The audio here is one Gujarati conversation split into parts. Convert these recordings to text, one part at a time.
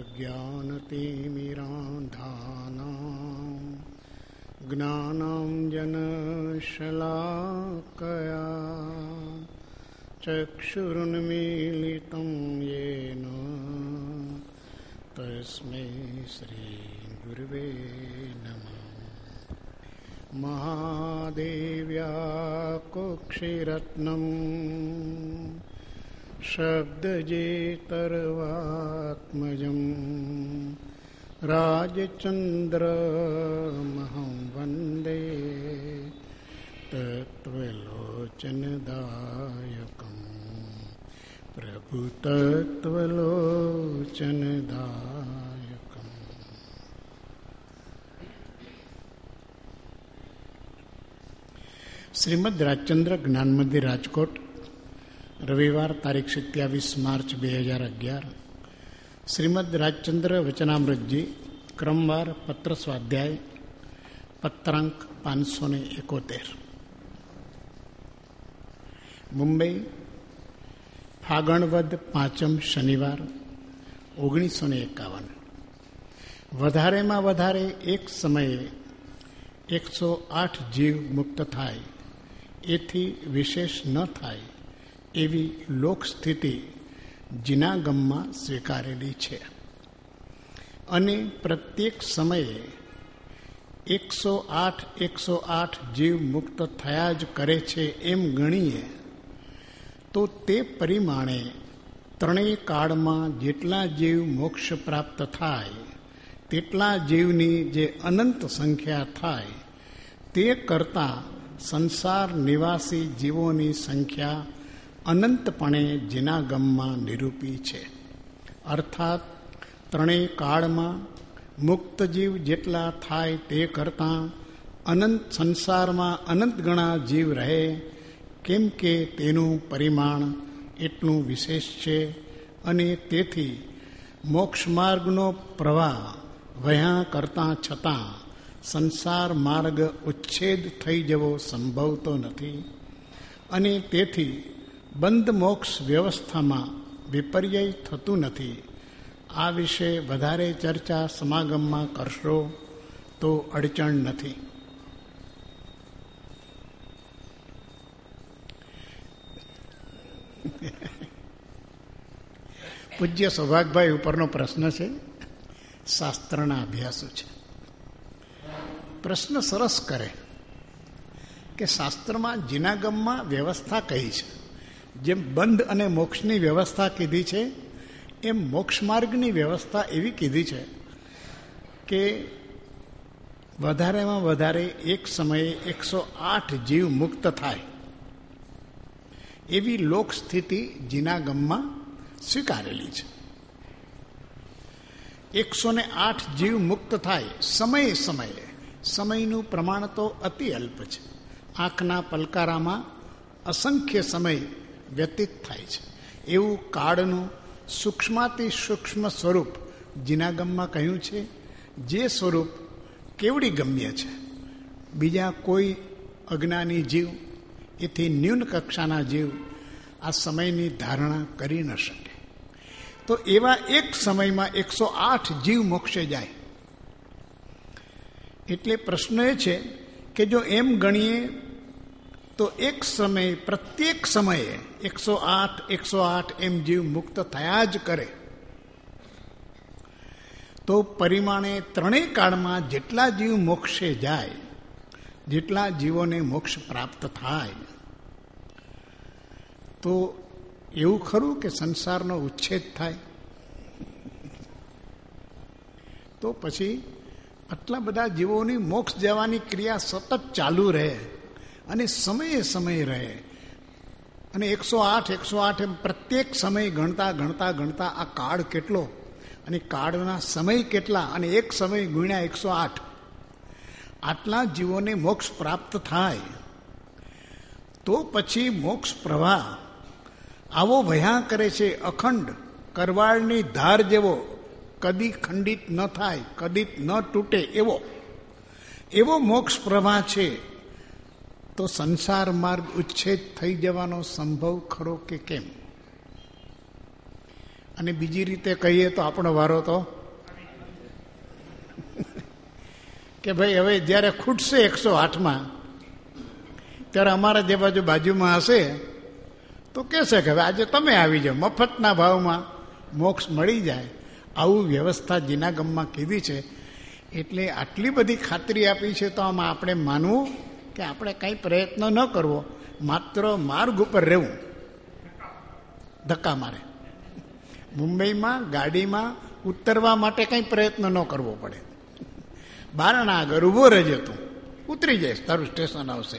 ज्ञानतिमिरान्धानां ज्ञानाञ्जनशलाकया चक्षुरुन्मीलितं येन तस्मै श्रीगुरुवे नमः। महादेव्याकुक्षिरत्नं शब्दजेतर्वात्मजं राजचन्द्रमहं वन्दे तत्त्वलोचनदायकं प्रभुतत्त्वलोचनदायकम्। શ્રીમદ રાજચંદ્ર જ્ઞાન મંદિર રાજકોટ, રવિવાર તારીખ 27 માર્ચ 2011. શ્રીમદ રાજચંદ્ર વચનામૃતજી, ક્રમવાર પત્ર સ્વાધ્યાય, પત્રાંક 571. મુંબઈ, ફાગણ વદ 5મ શનિવાર 1951. વધારેમાં વધારે એક સમયે 108 જીવ મુક્ત થાય, એથી વિશેષ ન થાય એવી લોકસ્થિતિ જીનાગમમાં સ્વીકારેલી છે. અને પ્રત્યેક સમયે 108 જીવ મુક્ત થયા જ કરે છે એમ ગણીએ તો તે પરિમાણે ત્રણેય કાળમાં જેટલા જીવ મોક્ષ પ્રાપ્ત થાય તેટલા જીવની જે અનંત સંખ્યા થાય તે કરતાં સંસાર નિવાસી જીવોની સંખ્યા અનંતપણે જીનાગમમાં નિરૂપી છે. અર્થાત ત્રણેય કાળમાં મુક્ત જીવ જેટલા થાય તે કરતાં અનંત સંસારમાં અનંત ગણા જીવ રહે, કેમ કે તેનું પરિમાણ એટલું વિશેષ છે. અને તેથી મોક્ષ માર્ગનો પ્રવાહ વહ્યા કરતાં છતાં સંસાર માર્ગ ઉચ્છેદ થઈ જવો સંભવતો નથી. અને તેથી બંધ મોક્ષ વ્યવસ્થામાં વિપર્યય થતું નથી. આ વિશે વધારે ચર્ચા સમાગમમાં કરશો તો અડચણ નથી. પૂજ્ય સૌભાગભાઈ ઉપરનો પ્રશ્ન છે, શાસ્ત્રના અભ્યાસો છે. પ્રશ્ન સરસ કરે કે શાસ્ત્રમાં જીનાગમમાં વ્યવસ્થા કહી છે, જેમ બંધ અને મોક્ષની વ્યવસ્થા કીધી છે એમ મોક્ષ માર્ગની વ્યવસ્થા એવી કીધી છે કે વધારેમાં વધારે એક સમયે 108 જીવ મુક્ત થાય એવી લોક સ્થિતિ જીનાગમમાં સ્વીકારેલી છે. 108 જીવ મુક્ત થાય સમયે સમયે. સમયનું પ્રમાણ તો અતિ અલ્પ છે. આંખના પલકારામાં અસંખ્ય સમય વ્યતીત થાય છે. એવું કાળનું સૂક્ષ્માતિ સૂક્ષ્મ સ્વરૂપ જીનાગમમાં કહ્યું છે, જે સ્વરૂપ કેવડી ગમ્ય છે. બીજા કોઈ અજ્ઞાની જીવ, એથી ન્યૂન કક્ષાના જીવ આ સમયની ધારણા કરી ન શકે. તો એવા એક સમયમાં 108 જીવ મોક્ષે જાય. એટલે પ્રશ્ન એ છે કે જો એમ ગણીએ તો એક સમય, પ્રત્યેક સમયે 108 એમ જીવ મુક્ત થયા જ કરે, તો પરિમાણે ત્રણેય કાળમાં જેટલા જીવ મોક્ષે જાય, જેટલા જીવોને મોક્ષ પ્રાપ્ત થાય, તો એવું ખરું કે સંસારનો ઉચ્છેદ થાય? તો પછી આટલા બધા જીવોની મોક્ષ જવાની ક્રિયા સતત ચાલુ રહે અને સમયે સમય રહે. અને 108 એમ પ્રત્યેક સમય ગણતા આ કાળ કેટલો અને કાળના સમય કેટલા, અને એક સમય ગુણ્યા 108, આટલા જીવોને મોક્ષ પ્રાપ્ત થાય, તો પછી મોક્ષ પ્રવાહ આવો વહ્યા કરે છે, અખંડ કરવાળની ધાર જેવો, કદી ખંડિત ન થાય, કદી ન તૂટે એવો મોક્ષ પ્રવાહ છે. તો સંસાર માર્ગ ઉચ્છેદ થઈ જવાનો સંભવ ખરો કે કેમ? અને બીજી રીતે કહીએ તો આપણો વારો તો કે ભાઈ હવે જ્યારે ખૂટશે 108માં ત્યારે અમારા જે બાજુમાં હશે તો કહેશે કે હવે આજે તમે આવી જાઓ, મફતના ભાવમાં મોક્ષ મળી જાય. આવું વ્યવસ્થા જીનાગમમાં કીધી છે. એટલે આટલી બધી ખાતરી આપી છે તો આમાં આપણે માનવું કે આપણે કંઈ પ્રયત્ન ન કરવો, માત્ર માર્ગ ઉપર રહેવું. ધક્કા મારે મુંબઈમાં ગાડીમાં ઉતરવા માટે કંઈ પ્રયત્ન ન કરવો પડે. બારણા આગળ ઊભો રહેજે, તું ઉતરી જઈશ, તારું સ્ટેશન આવશે.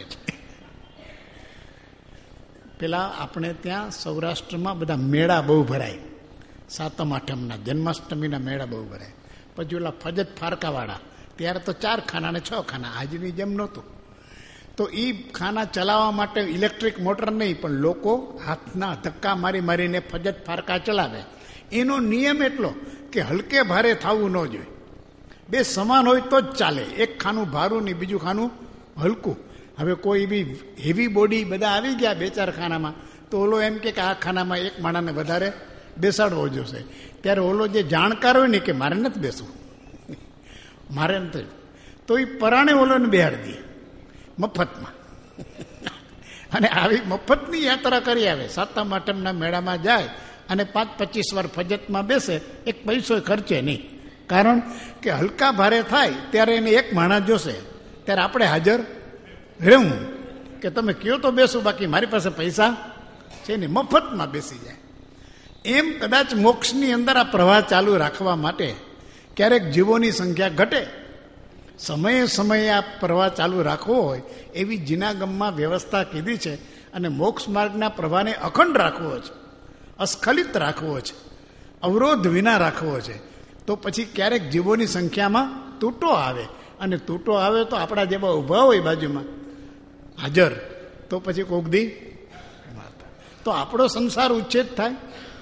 પેલા આપણે ત્યાં સૌરાષ્ટ્રમાં બધા મેળા બહુ ભરાય, સાતમ આઠમના, જન્માષ્ટમીના મેળા બહુ ભરાય. પછી ઓલા ફજત ફારકાવાળા, ત્યારે તો 4 ખાના અને 6 ખાના, આજની જેમ નહોતું. તો એ ખાના ચલાવવા માટે ઇલેક્ટ્રિક મોટર નહીં, પણ લોકો હાથના ધક્કા મારી મારીને ફજત ફારકા ચલાવે. એનો નિયમ એટલો કે હલકે ભારે થવું ન જોઈએ, બે સમાન હોય તો જ ચાલે. એક ખાનું ભારું ને બીજું ખાનું હલકું. હવે કોઈ બી હેવી બોડી બધા આવી ગયા 2-4 ખાનામાં, તો ઓલો એમ કે આ ખાનામાં એક માણસને વધારે બેસાડવો જોશે. ત્યારે ઓલો જે જાણકાર હોય ને કે મારે નથી બેસવું, મારે નથી, તો એ પરાણે ઓલોને બેહાડી દે મફતમાં. અને આવી મફતની યાત્રા કરી આવે, સાતમ આઠમના મેળામાં જાય અને 5-25 વાર ફજતમાં બેસે, એક પૈસો ખર્ચે નહીં. કારણ કે હલકા ભારે થાય ત્યારે એને એક માણસ જોશે, ત્યારે આપણે હાજર રહેવું કે તમે કયો તો બેસું, બાકી મારી પાસે પૈસા છે ને, મફતમાં બેસી જાય. એમ કદાચ મોક્ષની અંદર આ પ્રવાહ ચાલુ રાખવા માટે ક્યારેક જીવોની સંખ્યા ઘટે, સમયે સમયે આ પ્રવાહ ચાલુ રાખવો હોય એવી જીનાગમમાં વ્યવસ્થા કીધી છે. અને મોક્ષ માર્ગના પ્રવાહને અખંડ રાખવો છે, અસ્ખલિત રાખવો છે, અવરોધ વિના રાખવો છે. તો પછી ક્યારેક જીવોની સંખ્યામાં તૂટો આવે, અને તૂટો આવે તો આપણા જેવા ઊભા હોય બાજુમાં હાજર, તો પછી કોક દી તો આપણો સંસાર ઉચ્છેદ થાય.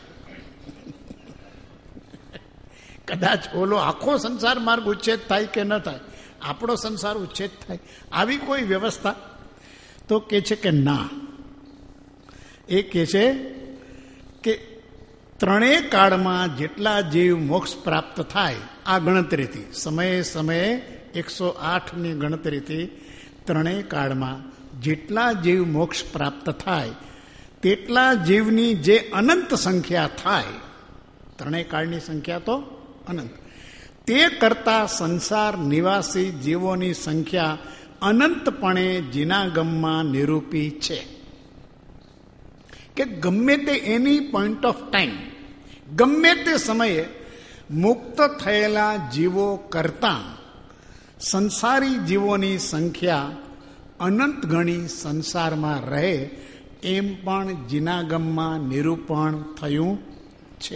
કદાચ ઓલો આખો સંસાર માર્ગ ઉચ્છેદ થાય કે ન થાય, આપણો સંસાર ઉચ્છેદ થાય. આવી કોઈ વ્યવસ્થા તો કે છે કે ના. એ કે છે કે 3 કાળમાં જેટલા જીવ મોક્ષ પ્રાપ્ત થાય, આ ગણતરીથી સમયે સમયે 108ની ગણતરીથી 3 કાળમાં જેટલા જીવ મોક્ષ પ્રાપ્ત થાય તેટલા જીવની જે અનંત સંખ્યા થાય, 3 કાળની સંખ્યા તો અનંત, તે કરતા સંસાર નિવાસી જીવોની સંખ્યા અનંતપણે જીનાગમમાં નિરૂપી છે. કે ગમે તે એની પોઈન્ટ ઓફ ટાઈમ, ગમે તે સમયે મુક્ત થયેલા જીવો કરતાં સંસારી જીવોની સંખ્યા અનંત ગણી સંસારમાં રહે, એમ પણ જીનાગમમાં નિરૂપણ થયું છે.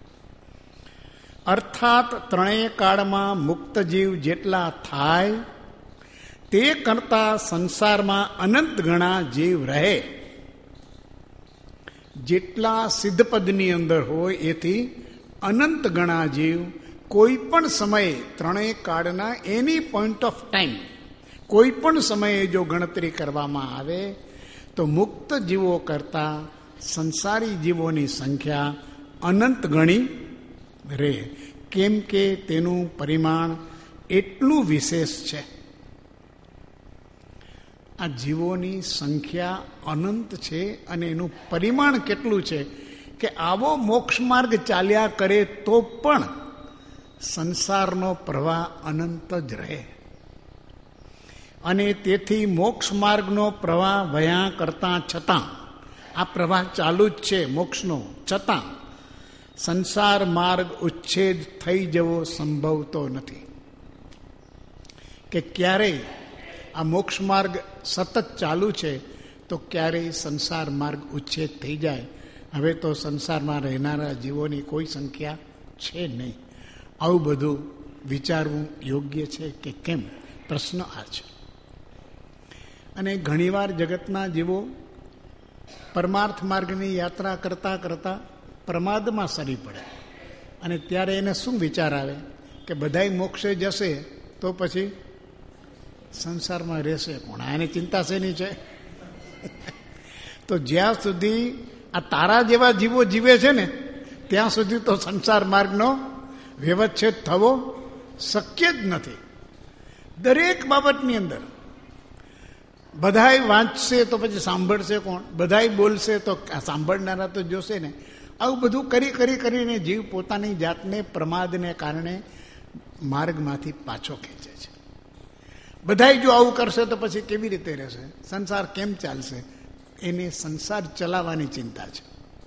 અર્થાત 3 કાળમાં મુક્ત જીવ જેટલા થાય તે કરતા સંસારમાં અનંત ગણા જીવ રહે. જેટલા સિદ્ધપદની અંદર હોય એથી અનંત ગણા જીવ કોઈ પણ સમયે 3 કાળના એની પોઈન્ટ ઓફ ટાઈમ, કોઈ પણ સમયે જો ગણતરી કરવામાં આવે તો મુક્ત જીવો કરતા સંસારી જીવોની સંખ્યા અનંત ગણી રહે. કેમ કે તેનું પરિમાણ એટલું વિશેષ છે. આ જીવોની સંખ્યા અનંત છે અને એનું પરિમાણ કેટલું છે કે આવો મોક્ષ માર્ગ ચાલ્યા કરે તો પણ સંસારનો પ્રવાહ અનંત જ રહે. અને તેથી મોક્ષ માર્ગનો પ્રવાહ વયા કરતા છતાં, આ પ્રવાહ ચાલુ જ છે મોક્ષનો, છતાં સંસાર માર્ગ ઉચ્છેદ થઈ જવો સંભવતો નથી. કે ક્યારેય આ મોક્ષ માર્ગ સતત ચાલુ છે તો ક્યારેય સંસાર માર્ગ ઉચ્છેદ થઈ જાય. હવે તો સંસારમાં રહેનારા જીવોની કોઈ સંખ્યા છે નહીં. આવું બધું વિચારવું યોગ્ય છે કે કેમ? પ્રશ્ન આ છે. અને ઘણીવાર જગતના જીવો પરમાર્થ માર્ગની યાત્રા કરતાં કરતાં પ્રમાદમાં સરી પડે, અને ત્યારે એને શું વિચાર આવે કે બધાય મોક્ષે જશે તો પછી સંસારમાં રહેશે કોણ? આને ચિંતા શેની છે? તો જ્યાં સુધી આ તારા જેવા જીવો જીવે છે ને ત્યાં સુધી તો સંસાર માર્ગનો વ્યવચ્છેદ થવો શક્ય જ નથી. દરેક બાબતની અંદર બધાય વાંચશે તો પછી સાંભળશે કોણ? બધાય બોલશે તો સાંભળનારા તો જોશે ને. આવું બધું કરીને જીવ પોતાની જાતને પ્રમાદને કારણે માર્ગમાંથી પાછો ખેંચે છે. બધાય જો આવું કરશે તો પછી કેવી રીતે રહેશે? સંસાર કેમ ચાલશે? એને સંસાર ચલાવવાની ચિંતા છે,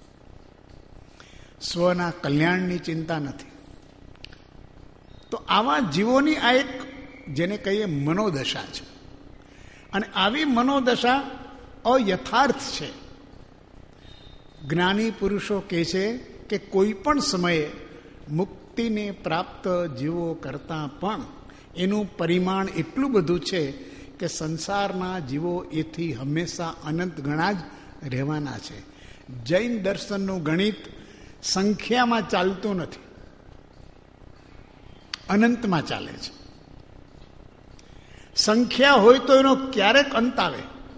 સ્વના કલ્યાણની ચિંતા નથી. તો આવા જીવોની આ એક જેને કહીએ મનોદશા છે. અને આવી મનોદશા અયથાર્થ છે. જ્ઞાની પુરુષો કહે છે કે કોઈ પણ સમયે મુક્તિને પ્રાપ્ત જીવો કરતાં પણ એનું પરિમાણ એટલું બધું છે કે સંસારના જીવો એથી હંમેશા અનંત ગણા જ રહેવાના છે. જૈન દર્શનનું ગણિત સંખ્યામાં ચાલતું નથી, અનંતમાં ચાલે છે. સંખ્યા હોય તો એનો ક્યારેક અંત આવે.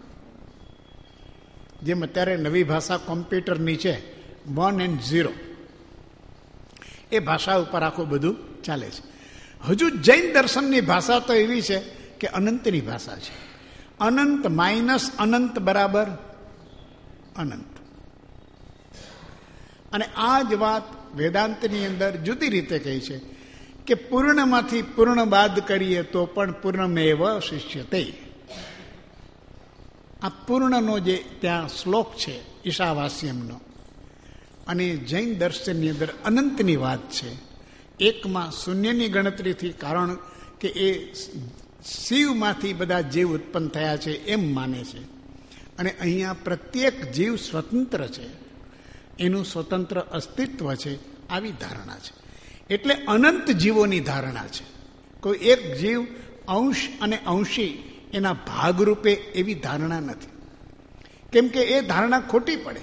જેમ અત્યારે નવી ભાષા કોમ્પ્યુટરની છે, 1 and 0, એ ભાષા ઉપર આખું બધું ચાલે છે. હજુ જૈન દર્શનની ભાષા તો એવી છે કે અનંતની ભાષા છે. અનંત માઇનસ અનંત બરાબર અનંત. અને આ જ વાત વેદાંતની અંદર જુદી રીતે કહી છે કે પૂર્ણમાંથી પૂર્ણ બાદ કરીએ તો પણ પૂર્ણમેવ શિષ્યતે. આ પૂર્ણનો જે ત્યાં શ્લોક છે ઈશાવાસ્યમનો, અને જૈન દર્શનની અંદર અનંતની વાત છે. એકમાં શૂન્યની ગણતરીથી, કારણ કે એ શિવમાંથી બધા જીવ ઉત્પન્ન થયા છે એમ માને છે. અને અહીંયા પ્રત્યેક જીવ સ્વતંત્ર છે, એનું સ્વતંત્ર અસ્તિત્વ છે, આવી ધારણા છે. એટલે અનંત જીવોની ધારણા છે. કોઈ એક જીવ અંશ અને અંશી એના ભાગરૂપે એવી ધારણા નથી. કેમ કે એ ધારણા ખોટી પડે.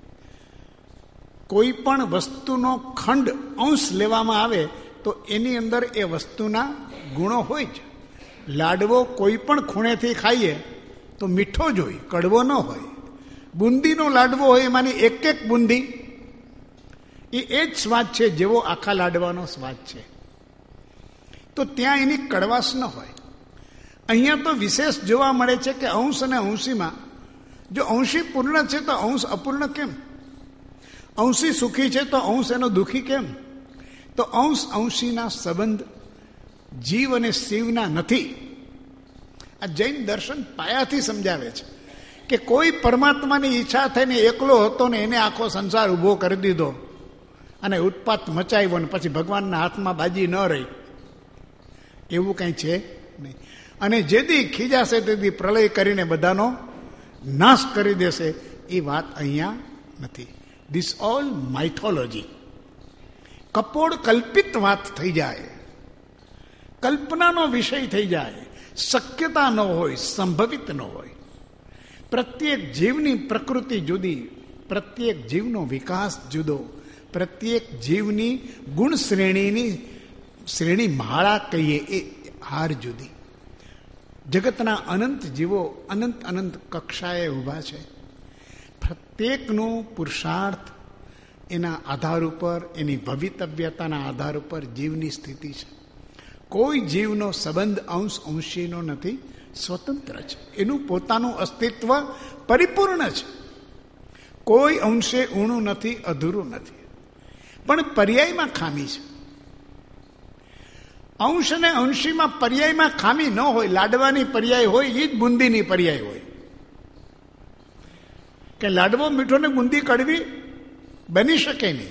કોઈ પણ વસ્તુનો ખંડ અંશ લેવામાં આવે તો એની અંદર એ વસ્તુના ગુણો હોય જ. લાડવો કોઈ પણ ખૂણેથી ખાઈએ તો મીઠો જ હોય, કડવો ન હોય. બુંદીનો લાડવો હોય, એમાંની એક એક બુંદી એ જ સ્વાદ છે જેવો આખા લાડવાનો સ્વાદ છે. તો ત્યાં એની કડવાશ ન હોય. અહીંયા તો વિશેષ જોવા મળે છે કે અંશ અને અંશીમાં, જો અંશી પૂર્ણ છે તો અંશ અપૂર્ણ કેમ? અંશી સુખી છે તો અંશ એનો દુઃખી કેમ? તો અંશ અંશીના સંબંધ જીવ અને શિવના નથી. આ જૈન દર્શન પાયાથી સમજાવે છે કે કોઈ પરમાત્માની ઈચ્છા થઈને એકલો હતો ને એને આખો સંસાર ઊભો કરી દીધો અને ઉત્પાત મચાવ્યો ને પછી ભગવાનના હાથમાં બાજી ન રહી, એવું કંઈ છે નહીં. અને જેથી ખીજાશે તેથી પ્રલય કરીને બધાનો નાશ કરી દેશે, એ વાત અહીંયા નથી. ધીસ ઓલ માઇથોલોજી, કપોળ કલ્પિત વાત થઈ જાય, કલ્પનાનો વિષય થઈ જાય, શક્યતા ન હોય, સંભવિત ન હોય. પ્રત્યેક જીવની પ્રકૃતિ જુદી, પ્રત્યેક જીવનો વિકાસ જુદો, પ્રત્યેક જીવની ગુણ શ્રેણીની શ્રેણી માળા કહીએ એ હાર જુદી. જગતના અનંત જીવો અનંત અનંત કક્ષાએ ઊભા છે. પ્રત્યેકનો પુરુષાર્થ એના આધાર ઉપર, એની ભવિતવ્યતાના આધાર ઉપર જીવની સ્થિતિ છે. કોઈ જીવનો સંબંધ અંશ અંશીનો નથી, સ્વતંત્ર છે. એનું પોતાનું અસ્તિત્વ પરિપૂર્ણ છે. કોઈ અંશે ઊણું નથી, અધૂરું નથી. પણ પર્યાયમાં ખામી છે. અંશ અને અંશીમાં પર્યાયમાં ખામી ન હોય. લાડવાની પર્યાય હોય એ જ બુંદીની પર્યાય હોય. કે લાડવો મીઠો ને બુંદી કડવી બની શકે નહીં.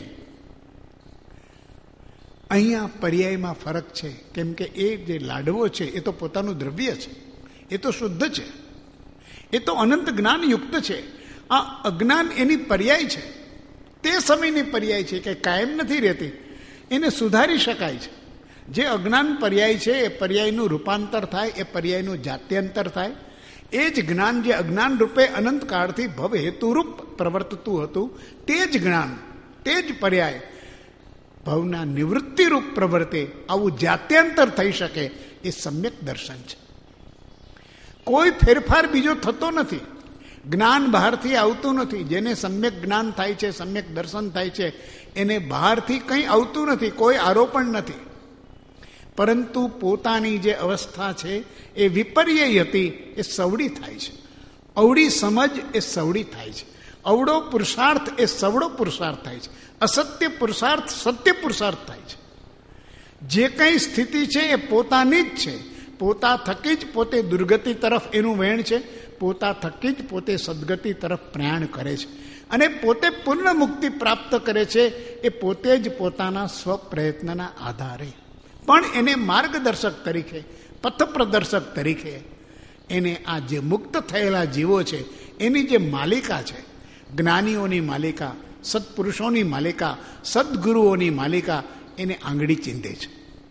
અહીંયા પર્યાયમાં ફરક છે. કેમ કે એ જે લાડવો છે એ તો પોતાનું દ્રવ્ય છે, એ તો શુદ્ધ છે, એ તો અનંત જ્ઞાનયુક્ત છે. આ અજ્ઞાન એની પર્યાય છે, તે સમયની પર્યાય છે કે કાયમ નથી રહેતી, એને સુધારી શકાય છે. જે અજ્ઞાન પર્યાય છે એ પર્યાયનું રૂપાંતર થાય, એ પર્યાયનું જાત્યંતર થાય. એ જ જ્ઞાન જે અજ્ઞાન રૂપે અનંતકાળથી ભવ હેતુરૂપ પ્રવર્તતું હતું, તે જ જ્ઞાન, તે જ પર્યાય ભવના નિવૃત્તિરૂપ પ્રવર્તે, આવું જાત્યંતર થઈ શકે, એ સમ્યક દર્શન છે. કોઈ ફેરફાર બીજો થતો નથી. જ્ઞાન બહારથી આવતું નથી. જેને સમ્યક જ્ઞાન થાય છે, સમ્યક દર્શન થાય છે, એને બહારથી કંઈ આવતું નથી, કોઈ આરોપણ નથી. પરંતુ પોતાની જે અવસ્થા છે એ વિપર્ય હતી, એ સવડી થાય છે. અવળી સમજ એ સવડી થાય છે. અવળો પુરુષાર્થ એ સવડો પુરુષાર્થ થાય છે. અસત્ય પુરુષાર્થ સત્ય પુરુષાર્થ થાય છે. જે કંઈ સ્થિતિ છે એ પોતાની જ છે. પોતા થકી જ પોતે દુર્ગતિ તરફ એનું વહેણ છે. પોતા થકી જ પોતે સદગતિ તરફ પ્રયાણ કરે છે. અને પોતે પૂર્ણ મુક્તિ પ્રાપ્ત કરે છે એ પોતે જ પોતાના સ્વપ્રયત્નના આધારે. પણ એને માર્ગદર્શક તરીકે, પથપ્રદર્શક તરીકે એને આ જે મુક્ત થયેલા જીવો છે એની જે માલિકા છે, જ્ઞાનીઓની માલિકા, સત્પુરુષોની માલિકા, સદગુરુઓની માલિકા, એને આંગળી ચીંધે છે.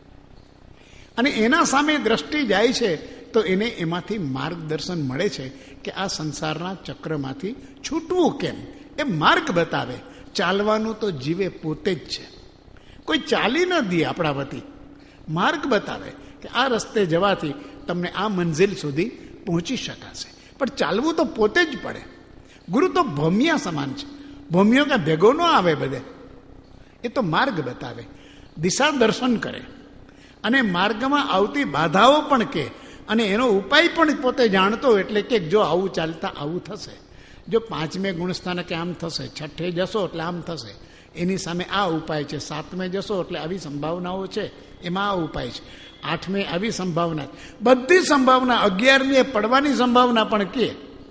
અને એના સામે દ્રષ્ટિ જાય છે તો એને એમાંથી માર્ગદર્શન મળે છે કે આ સંસારના ચક્રમાંથી છૂટવું કેમ. એ માર્ગ બતાવે. ચાલવાનું તો જીવે પોતે જ છે, કોઈ ચાલી ન દે આપણા વતી. માર્ગ બતાવે કે આ રસ્તે જવાથી તમને આ મંઝિલ સુધી પહોંચી શકાશે. પણ ચાલવું તો પોતે જ પડે. ગુરુ તો ભૌમિયા સમાન છે. ભૌમિયો કે ભેગો ન આવે બધે. એ તો માર્ગ બતાવે, દિશા દર્શન કરે અને માર્ગમાં આવતી બાધાઓ પણ કહે અને એનો ઉપાય પણ પોતે જાણતો. એટલે કે જો આવું ચાલતા આવું થશે, જો 5મે ગુણસ્થાનકે આમ થશે, 6ઠે જશો એટલે આમ થશે, એની સામે આ ઉપાય છે, 7મે જશો એટલે આવી સંભાવનાઓ છે, એમાં આ ઉપાય છે, 8મે આવી સંભાવના, બધી સંભાવના, 11મી પડવાની સંભાવના પણ કહે.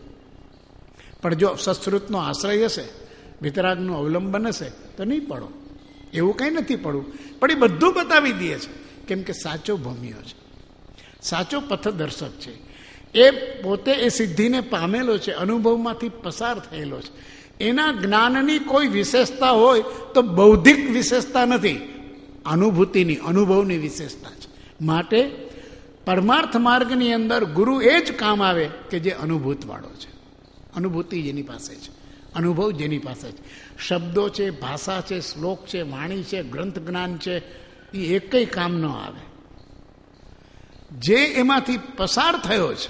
પણ જો સશ્રુતનો આશ્રય હશે, વિતરાગનું અવલંબન હશે તો નહીં પડો. એવું કંઈ નથી પડવું. પણ એ બધું બતાવી દે છે. કેમ કે સાચો ભૂમિયો છે, સાચો પથદર્શક છે. એ પોતે એ સિદ્ધિને પામેલો છે, અનુભવમાંથી પસાર થયેલો છે. એના જ્ઞાનની કોઈ વિશેષતા હોય તો બૌદ્ધિક વિશેષતા નથી, અનુભૂતિની, અનુભવની વિશેષતા છે. માટે પરમાર્થ માર્ગની અંદર ગુરુ એ જ કામ આવે કે જે અનુભૂતવાળો છે. અનુભૂતિ જેની પાસે છે, અનુભવ જેની પાસે છે. શબ્દો છે, ભાષા છે, શ્લોક છે, વાણી છે, ગ્રંથ જ્ઞાન છે, એ એકય કામ ન આવે. જે એમાંથી પસાર થયો છે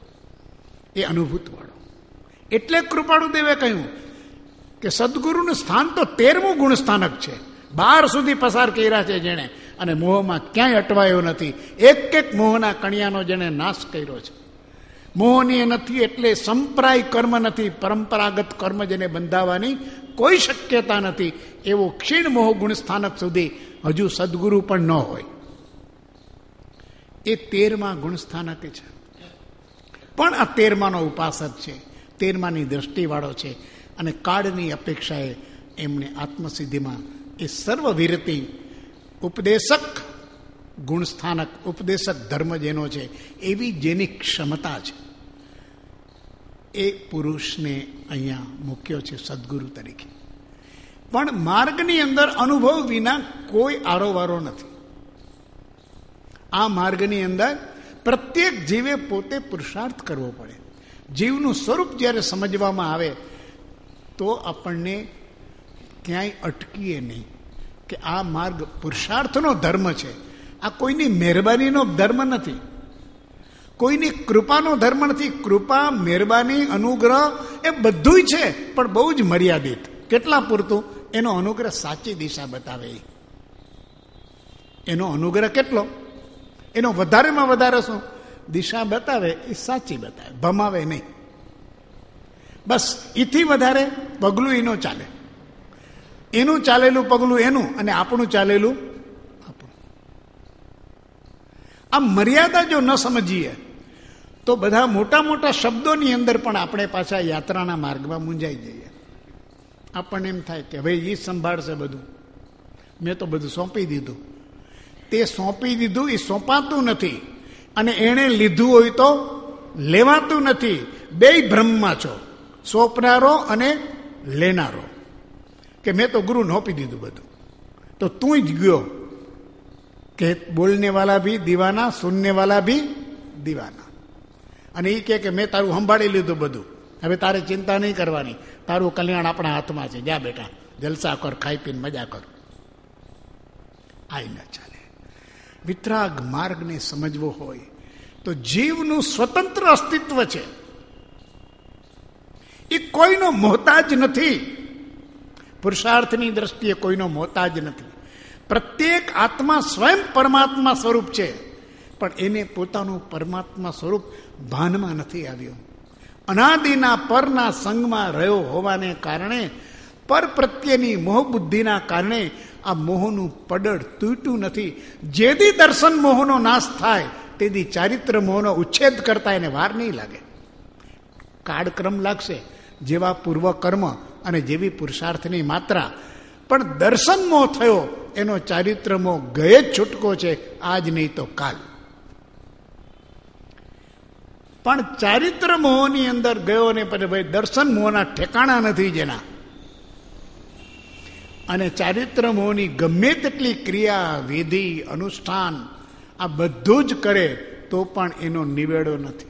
એ અનુભૂતવાળો. એટલે કૃપાળુદેવે કહ્યું કે સદગુરુનું સ્થાન તો 13મું ગુણસ્થાનક છે. 12 સુધી પસાર કર્યા છે જેણે, અને મોહમાં ક્યાંય અટવાયો નથી. એક મોહના કણિયાનો જેણે નાશ કર્યો છે. મોહનીય નથી એટલે સંપ્રાય કર્મ નથી, પરંપરાગત કર્મ જેને બંધાવવાની કોઈ શક્યતા નથી. એવો ક્ષીણ મોહ ગુણસ્થાનક સુધી હજુ સદગુરુ પણ ન હોય. એ 13મા ગુણસ્થાનકે છે. પણ આ 13માનો ઉપાસક છે, 13માની દ્રષ્ટિવાળો છે. અને કાળની અપેક્ષાએ એમને આત્મસિદ્ધિમાં એ સર્વવિરતિ ઉપદેશક ગુણસ્થાનક, ઉપદેશક ધર્મ જેનો છે, એવી જેની ક્ષમતા છે, એ પુરુષને અહીંયા મૂક્યો છે સદગુરુ તરીકે. પણ માર્ગની અંદર અનુભવ વિના કોઈ આરોવારો નથી. આ માર્ગની અંદર પ્રત્યેક જીવે પોતે પુરુષાર્થ કરવો પડે. જીવનું સ્વરૂપ જ્યારે સમજવામાં આવે તો આપણને ક્યાંય અટકીએ નહીં કે આ માર્ગ પુરુષાર્થનો ધર્મ છે. આ કોઈની મહેરબાનીનો ધર્મ નથી, કોઈની કૃપાનો ધર્મ નથી. કૃપા, મહેરબાની, અનુગ્રહ એ બધું છે, પણ બહુ જ મર્યાદિત. કેટલા પૂરતું? એનો અનુગ્રહ સાચી દિશા બતાવે. એનો અનુગ્રહ કેટલો? એનો વધારેમાં વધારે શું? દિશા બતાવે, એ સાચી બતાવે, ભમાવે નહીં. બસ એથી વધારે પગલું એનો ચાલે. એનું ચાલેલું પગલું એનું, અને આપણું ચાલેલું આપણું. આ મર્યાદા જો ન સમજીએ તો બધા મોટા મોટા શબ્દોની અંદર પણ આપણે પાછા યાત્રાના માર્ગમાં મૂંઝાઈ જઈએ. આપણને એમ થાય કે હવે એ સંભાળશે બધું, મેં તો બધું સોંપી દીધું. તે સોંપી દીધું એ સોંપાતું નથી, અને એણે લીધું હોય તો લેવાતું નથી. બેય ભ્રમમાં છો, સોંપનારો અને લેનારો. કે મેં તો ગુરુ સોંપી દીધું બધું, તો તું જ ગયો. કે બોલને વાલા ભી દીવાના, સુનને વાલા ભી દીવાના. અને એ કે મેં તારું સંભાળી લીધું બધું, હવે તારે ચિંતા નહીં કરવાની, તારું કલ્યાણ આપણા હાથમાં છે, જા બેટા જલસા કર, ખાઈ પીને મજા કર. આઈ ન ચાલે. વિતરાગ માર્ગને સમજવો હોય તો જીવનું સ્વતંત્ર અસ્તિત્વ છે. એ કોઈનો મોહતાજ નથી. પુરુષાર્થની દ્રષ્ટિએ કોઈનો મોહતાજ નથી. પ્રત્યેક આત્મા સ્વયં પરમાત્મા સ્વરૂપ છે, પણ એને પોતાનું પરમાત્મા સ્વરૂપ ભાનમાં નથી આવ્યું. અનાદિના પરના સંગમાં રહ્યો હોવાને કારણે, પર પ્રત્યેની મોહ બુદ્ધિના કારણે આ મોહનું પડળ તૂટ્યું નથી. જેથી દર્શન મોહનો નાશ થાય તેથી ચારિત્ર મોહનો ઉચ્છેદ કરતા એને વાર નહીં લાગે. કાળક્રમ લાગશે, જેવા પૂર્વકર્મ અને જેવી પુરુષાર્થની માત્રા. પણ દર્શન મોહ થયો એનો ચારિત્ર મોહ ગયે જ છૂટકો છે, આજ નહીં તો કાલ. પણ ચારિત્ર મોહની અંદર ગયો ને પછી ભાઈ દર્શન મોહના ઠેકાણા નથી જેના. અને ચારિત્ર મોહની ગમે તેટલી ક્રિયા, વિધિ, અનુષ્ઠાન આ બધું જ કરે તો પણ એનો નિવેડો નથી.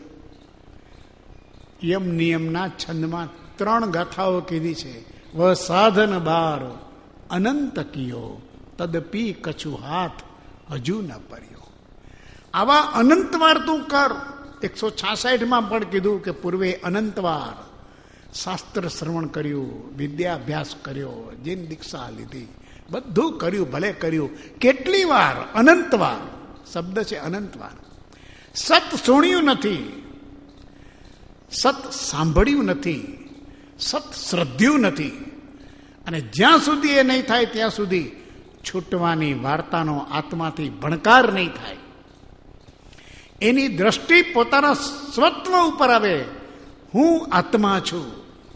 યમ નિયમના છંદમાં 3 ગાથાઓ કીધી છે. વ સાધન બાર અનંત કિયો, તદપી કછુ હાથ હજુ ન પર્યો. આવા અનંતવાર તું કર. 166માં પણ કીધું કે પૂર્વે અનંતવાર શાસ્ત્ર શ્રવણ કર્યું, વિદ્યાભ્યાસ કર્યો, જૈન દીક્ષા લીધી, બધું કર્યું, ભલે કર્યું. કેટલી વાર? અનંતવાર શબ્દ છે, અનંતવાર. સત સુણ્યું નથી, સત સાંભળ્યું નથી, સત શ્રદ્ધ્યું નથી. અને જ્યાં સુધી એ નહીં થાય ત્યાં સુધી છૂટવાની વાર્તાનો આત્માથી ભણકાર નહીં થાય. એની દ્રષ્ટિ પોતાના સ્વત્વ ઉપર આવે. હું આત્મા છું,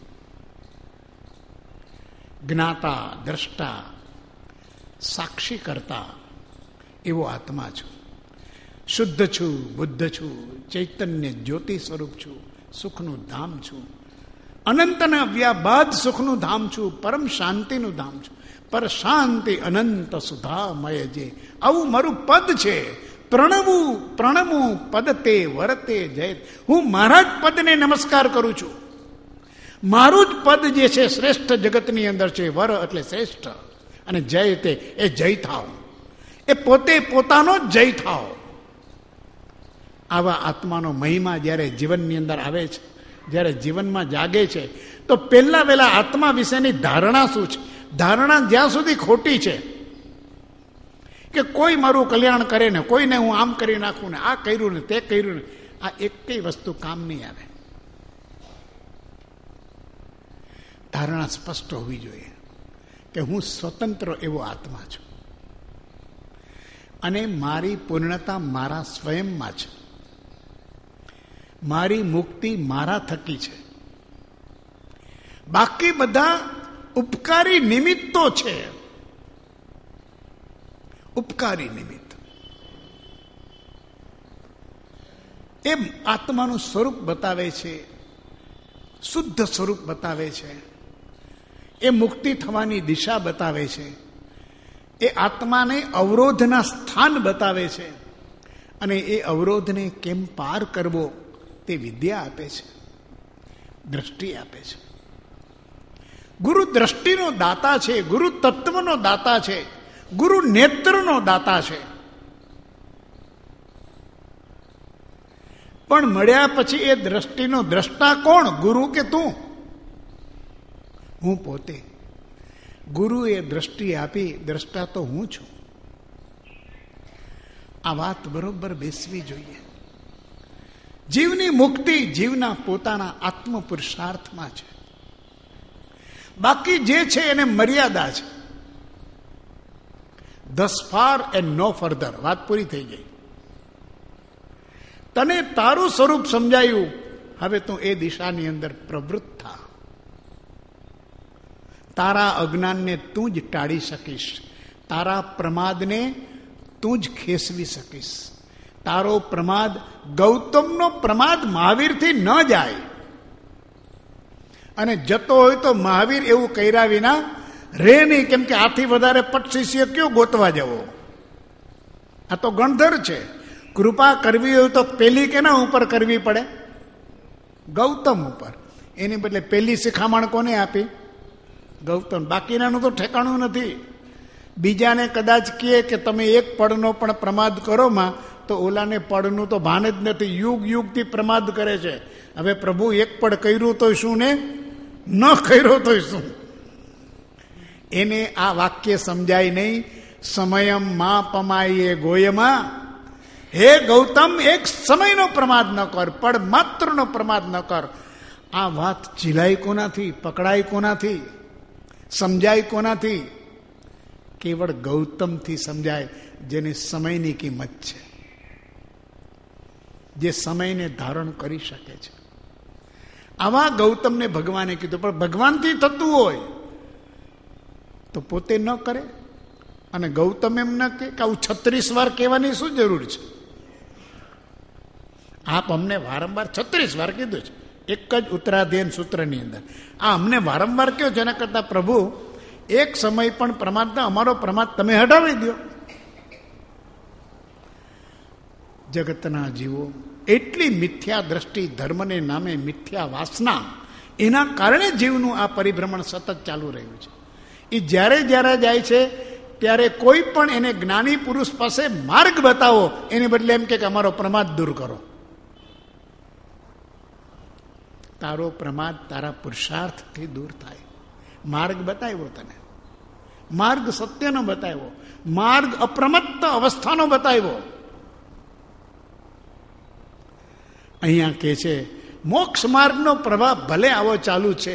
જ્ઞાતા, દ્રષ્ટા, સાક્ષી કરતા એવો આત્મા છું. શુદ્ધ છું, બુદ્ધ છું, ચૈતન્ય જ્યોતિ સ્વરૂપ છું, સુખનું ધામ છું, અનંતના વ્યાબાદ સુખનું ધામ છું, પરમ શાંતિનું ધામ છું. પર શાંતિ અનંત સુધામય જે આવું મારું પદ છે. પ્રણવું પ્રણવું પદ તે વરતે જય. હું મારા જ પદને નમસ્કાર કરું છું. મારું જ પદ જે છે શ્રેષ્ઠ જગતની અંદર છે. વર એટલે શ્રેષ્ઠ અને જય તે એ જય થાવ, એ પોતે પોતાનો જ જય થાવ. આવા આત્માનો મહિમા જ્યારે જીવનની અંદર આવે છે, જ્યારે જીવનમાં જાગે છે, તો પહેલા વહેલા આત્મા વિશેની ધારણા શું છે? ધારણા જ્યાં સુધી ખોટી છે કે કોઈ મારું કલ્યાણ કરે ને, કોઈને હું આમ કરી નાખું ને, આ કર્યું ને, તે કર્યું ને, આ એકેય વસ્તુ કામ નહીં આવે. ધારણા સ્પષ્ટ હોવી જોઈએ કે હું સ્વતંત્ર એવો આત્મા છું અને મારી પૂર્ણતા મારા સ્વયંમાં છે. મારી મુક્તિ મારા થકી છે. બાકી બધા ઉપકારી નિમિત્તો છે. ઉપકારી નિમિત્ત એ આત્માનું સ્વરૂપ બતાવે છે, શુદ્ધ સ્વરૂપ બતાવે છે, એ મુક્તિ થવાની દિશા બતાવે છે, એ આત્માને અવરોધના સ્થાન બતાવે છે અને એ અવરોધને કેમ પાર કરવો તે વિદ્યા આપે છે, દ્રષ્ટિ આપે છે. ગુરુ દ્રષ્ટિનો દાતા છે, ગુરુ તત્વનો દાતા છે, ગુરુ નેત્રનો દાતા છે. પણ મળ્યા પછી એ દ્રષ્ટિનો દ્રષ્ટા કોણ? ગુરુ કે તું? હું પોતે. ગુરુએ દ્રષ્ટિ આપી, દ્રષ્ટા તો હું છું. આ વાત બરોબર બેસવી જોઈએ. જીવની મુક્તિ જીવના પોતાના આત્મ પુરુષાર્થમાં છે. બાકી જે છે એને મર્યાદા છે. thus far and no further. વાત પૂરી થઈ ગઈ. તને તારું સ્વરૂપ સમજાયું, હવે તું એ દિશાની અંદર પ્રવૃત્ત થા. તારા અજ્ઞાનને તું જ ટાળી શકીશ, તારા પ્રમાદને તું જ ખેસવી શકીશ. તારો પ્રમાદ, ગૌતમનો પ્રમાદ મહાવીરથી ન જાય, અને જતો હોય તો મહાવીર એવું કર્યા વિના રે નહીં. કેમ કે આથી વધારે પટ શિષ્ય કયો ગોતવા જવો? આ તો ગણધર છે. કૃપા કરવી હોય તો પેલી કેના ઉપર કરવી પડે? ગૌતમ ઉપર. એની બદલે પેલી શિખામણ કોને આપી? ગૌતમ. બાકીનાનું તો ઠેકાણું નથી. બીજાને કદાચ કહે કે તમે એક પળનો પણ પ્રમાદ કરો માં, તો ઓલાને પળનું તો ભાન જ નથી. યુગ યુગથી પ્રમાદ કરે છે. હવે પ્રભુ એક પળ કર્યું તો શું ને? ન કર્યો તો શું? એને આ વાક્ય સમજાય નહીં. સમયમ માં પમાઈએ ગોયમાં, હે ગૌતમ, એક સમયનો પ્રમાદ ન કર, પણ માત્રનો પ્રમાદ ન કર. આ વાત ચીલાય કોનાથી, પકડાય કોનાથી, સમજાય કોનાથી? કેવળ ગૌતમથી સમજાય, જેને સમયની કિંમત છે, જે સમયને ધારણ કરી શકે છે. આવા ગૌતમને ભગવાને કીધું. પણ ભગવાનથી થતું હોય તો પોતે ન કરે. અને ગૌતમ એમ ન કે આવું 36 વાર કહેવાની શું જરૂર છે? આપ અમને વારંવાર 36 વાર કીધું છે એક જ ઉત્તરાધ્યયન સૂત્રની અંદર. આ અમને વારંવાર કહ્યો છે. એના કરતા પ્રભુ એક સમય પણ પ્રમાદ, અમારો પ્રમાદ તમે હટાવી દો. જગતના જીવો એટલી મિથ્યા દ્રષ્ટિ, ધર્મને નામે મિથ્યા વાસના, એના કારણે જીવનું આ પરિભ્રમણ સતત ચાલુ રહ્યું છે. એ જ્યારે જ્યારે જાય છે ત્યારે કોઈ પણ એને જ્ઞાની પુરુષ પાસે માર્ગ બતાવો, એને બદલે એમ કે અમારો પ્રમાદ દૂર કરો. તારો પ્રમાદ તારા પુરુષાર્થથી દૂર થાય. માર્ગ બતાવ્યો તને, માર્ગ સત્યનો બતાવ્યો, માર્ગ અપ્રમત્ત અવસ્થાનો બતાવ્યો. અહીંયા કે છે મોક્ષ માર્ગનો પ્રભાવ ભલે આવો ચાલુ છે,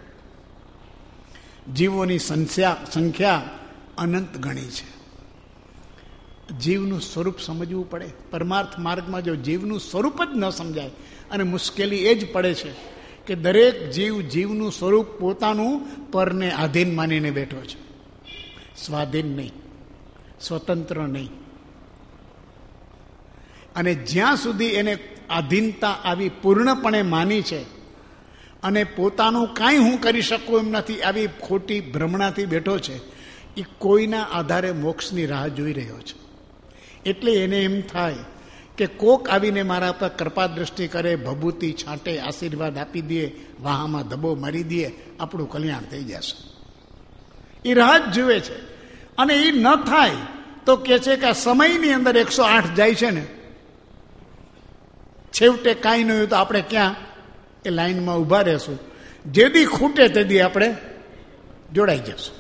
જીવોની સંખ્યા અનંત ગણી છે. જીવનું સ્વરૂપ સમજવું પડે. પરમાર્થ માર્ગમાં જો જીવનું સ્વરૂપ જ ન સમજાય, અને મુશ્કેલી એ જ પડે છે કે દરેક જીવ જીવનું સ્વરૂપ પોતાનું પરને આધીન માનીને બેઠો છે. સ્વાધીન નહીં, સ્વતંત્ર નહીં. અને જ્યાં સુધી એને આધીનતા આવી પૂર્ણપણે માની છે અને પોતાનું કાંઈ હું કરી શકું એમ નથી, આવી ખોટી ભ્રમણાથી બેઠો છે, એ કોઈના આધારે મોક્ષની રાહ જોઈ રહ્યો છે. એટલે એને એમ થાય કે કોક આવીને મારા પર કૃપા દ્રષ્ટિ કરે, ભભૂતિ છાંટે, આશીર્વાદ આપી દે, વાહામાં ધબો મારી દે, આપણું કલ્યાણ થઈ જશે. એ રાહ જ જુએ છે. અને એ ન થાય તો કહે છે કે આ સમયની અંદર 108 જાય છે ને, છેવટે કાંઈ નહીં હોય તો આપણે ક્યાં એ લાઈનમાં ઊભા રહેશું. જેદી ખૂટે તેદી આપણે જોડાઈ જશું.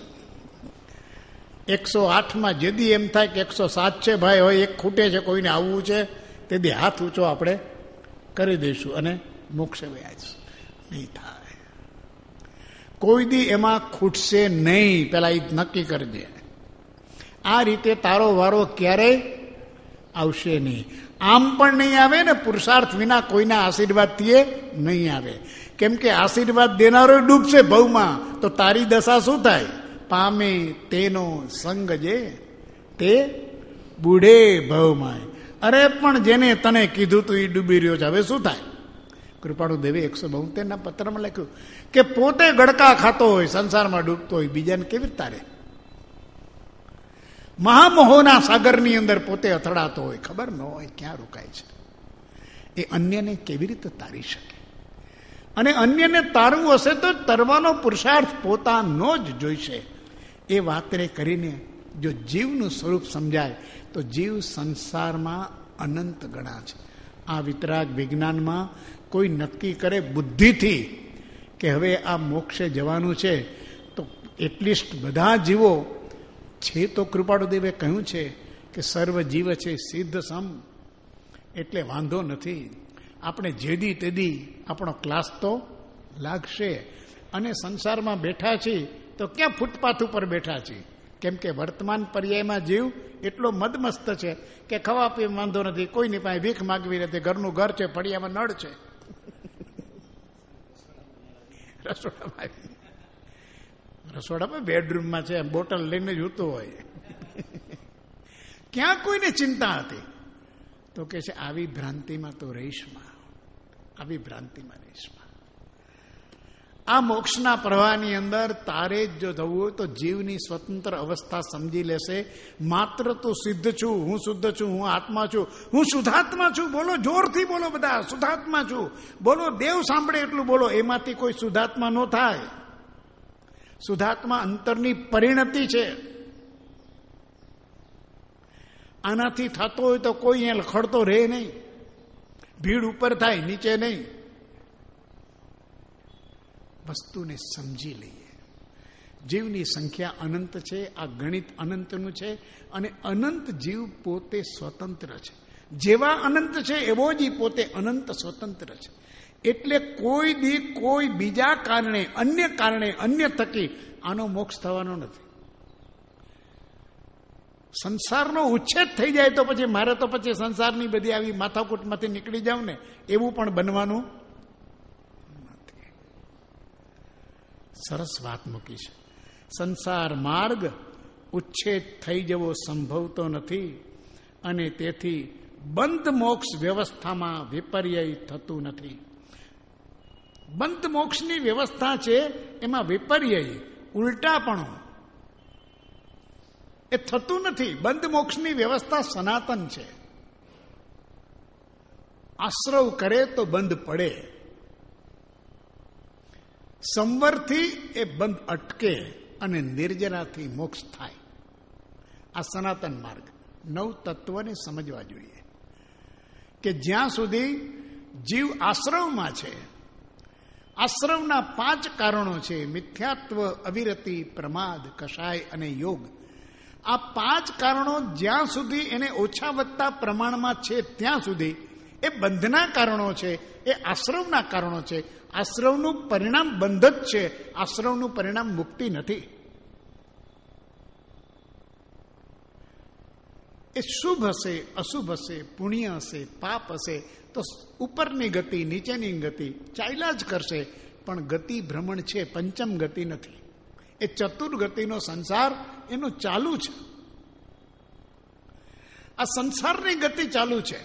108માં જેદી એમ થાય કે 107 છે ભાઈ, હવે એક ખૂટે છે, કોઈને આવવું છે, તેદી હાથ ઊંચો આપણે કરી દઈશું અને મોક્ષે વ્યાજશું. નહીં થાય. કોઈ દી એમાં ખૂટશે નહીં, પેલા એ નક્કી કરજે. આ રીતે તારો વારો ક્યારેય આવશે નહીં. આમ પણ નહીં આવે ને, પુરુષાર્થ વિના કોઈના આશીર્વાદથી નહીં આવે. કેમ કે આશીર્વાદ દેનારો ડૂબશે ભવમાં, તો તારી દશા શું થાય? પામે તેનો સંગ જે તે બુઢે ભવમાં. અરે પણ જેને તને કીધું તું એ ડૂબી રહ્યો છે, હવે શું થાય? કૃપાળુ દેવે 172ના પત્રમાં લખ્યું કે પોતે ગડકા ખાતો હોય, સંસારમાં ડૂબતો હોય, બીજાને કેવી રીતે તારે? મહામોહના સાગરની અંદર પોતે અથડાતો હોય, ખબર ન હોય ક્યાં રોકાય છે, એ અન્યને કેવી રીતે તારી શકે? અને અન્યને તારવું હશે તો તરવાનો પુરુષાર્થ પોતાનો જ જોઈશે. એ વાતને કરીને જો જીવનું સ્વરૂપ સમજાય તો જીવ સંસારમાં અનંત ગણા છે. આ વિતરાગ વિજ્ઞાનમાં કોઈ નક્કી કરે બુદ્ધિથી કે હવે આ મોક્ષે જવાનું છે, તો એટલીસ્ટ બધા જીવો છે. તો કૃપાળુદેવે કહ્યું છે કે સર્વ જીવ છે સિદ્ધ સમ, એટલે વાંધો નથી. આપણે જેદી તેદી આપણો ક્લાસ તો લાગશે. અને સંસારમાં બેઠા છીએ તો ક્યાં ફૂટપાથ ઉપર બેઠા છીએ? કેમ કે વર્તમાન પર્યાયમાં જીવ એટલો મદમસ્ત છે કે ખવા પીવા વાંધો નથી, કોઈની પાસે ભીખ માગવી નથી, ઘરનું ઘર છે, ફળિયામાં નળ છે, રસોડામાં બેડરૂમમાં છે, બોટલ લઈને જૂતો હોય. ક્યાં કોઈને ચિંતા હતી? તો કે છે આવી ભ્રાંતિમાં તો રહીશમાં, આવી ભ્રાંતિમાં રહીશમાં. આ મોક્ષના પ્રવાહની અંદર તારે જ જો જવું હોય તો જીવની સ્વતંત્ર અવસ્થા સમજી લેશે. માત્ર તું સિદ્ધ છું, હું શુદ્ધ છું, હું આત્મા છું, હું શુદ્ધાત્મા છું. બોલો, જોરથી બોલો બધા, શુદ્ધાત્મા છું બોલો. દેવ સાંભળે એટલું બોલો. એમાંથી કોઈ શુદ્ધાત્મા ન થાય. શુદ્ધાત્મા અંતરની પરિણતિ છે. આનાથી થતો હોય તો કોઈ અહીંયા લખડતો રહે નહીં. ભીડ ઉપર થાય, નીચે નહીં. વસ્તુને સમજી લઈએ. જીવની સંખ્યા અનંત છે, આ ગણિત અનંતનું છે, અને અનંત જીવ પોતે સ્વતંત્ર છે. જેવા અનંત છે એવો જ પોતે અનંત સ્વતંત્ર છે. એટલે કોઈ દી કોઈ બીજા કારણે, અન્ય થકી આનો મોક્ષ થવાનો નથી. સંસારનો ઉચ્છેદ થઈ જાય તો પછી મારે તો પછી સંસારની બધી આવી માથાકૂટમાંથી નીકળી જાવ ને, એવું પણ બનવાનું નથી. સરસ વાત મૂકી છે. સંસાર માર્ગ ઉચ્છેદ થઈ જવો સંભવતો નથી, અને તેથી બંધ મોક્ષ વ્યવસ્થામાં વિપર્ય થતું નથી. બંધ મોક્ષની વ્યવસ્થા છે એમાં વિપર્ય, ઉલટાપણું એ થતું નથી. બંધ મોક્ષની વ્યવસ્થા સનાતન છે. આશ્રવ કરે તો બંધ પડે, સંવરથી એ બંધ અટકે, અને નિર્જરાથી મોક્ષ થાય. આ સનાતન માર્ગ. 9 તત્વને સમજવા જોઈએ કે જ્યાં સુધી જીવ આશ્રવમાં છે, આશ્રવના 5 કારણો છે: મિથ્યાત્વ, અવિરતિ, પ્રમાદ, કષાય અને યોગ. આ 5 કારણો જ્યાં સુધી એને ઓછા વધતા પ્રમાણમાં છે ત્યાં સુધી એ બંધના કારણો છે, એ આશ્રવના કારણો છે. આશ્રવનું પરિણામ બંધ જ છે, આશ્રવનું પરિણામ મુક્તિ નથી. એ શુભ હશે, અશુભ હશે, પુણ્ય હશે, પાપ હશે, તો ઉપરની ગતિ, નીચેની ગતિ ચાલ્યા જ કરશે. પણ ગતિ ભ્રમણ છે, પંચમ ગતિ નથી. એ ચતુર્ગતિનો સંસાર એનું ચાલુ છે. આ સંસારની ગતિ ચાલુ છે.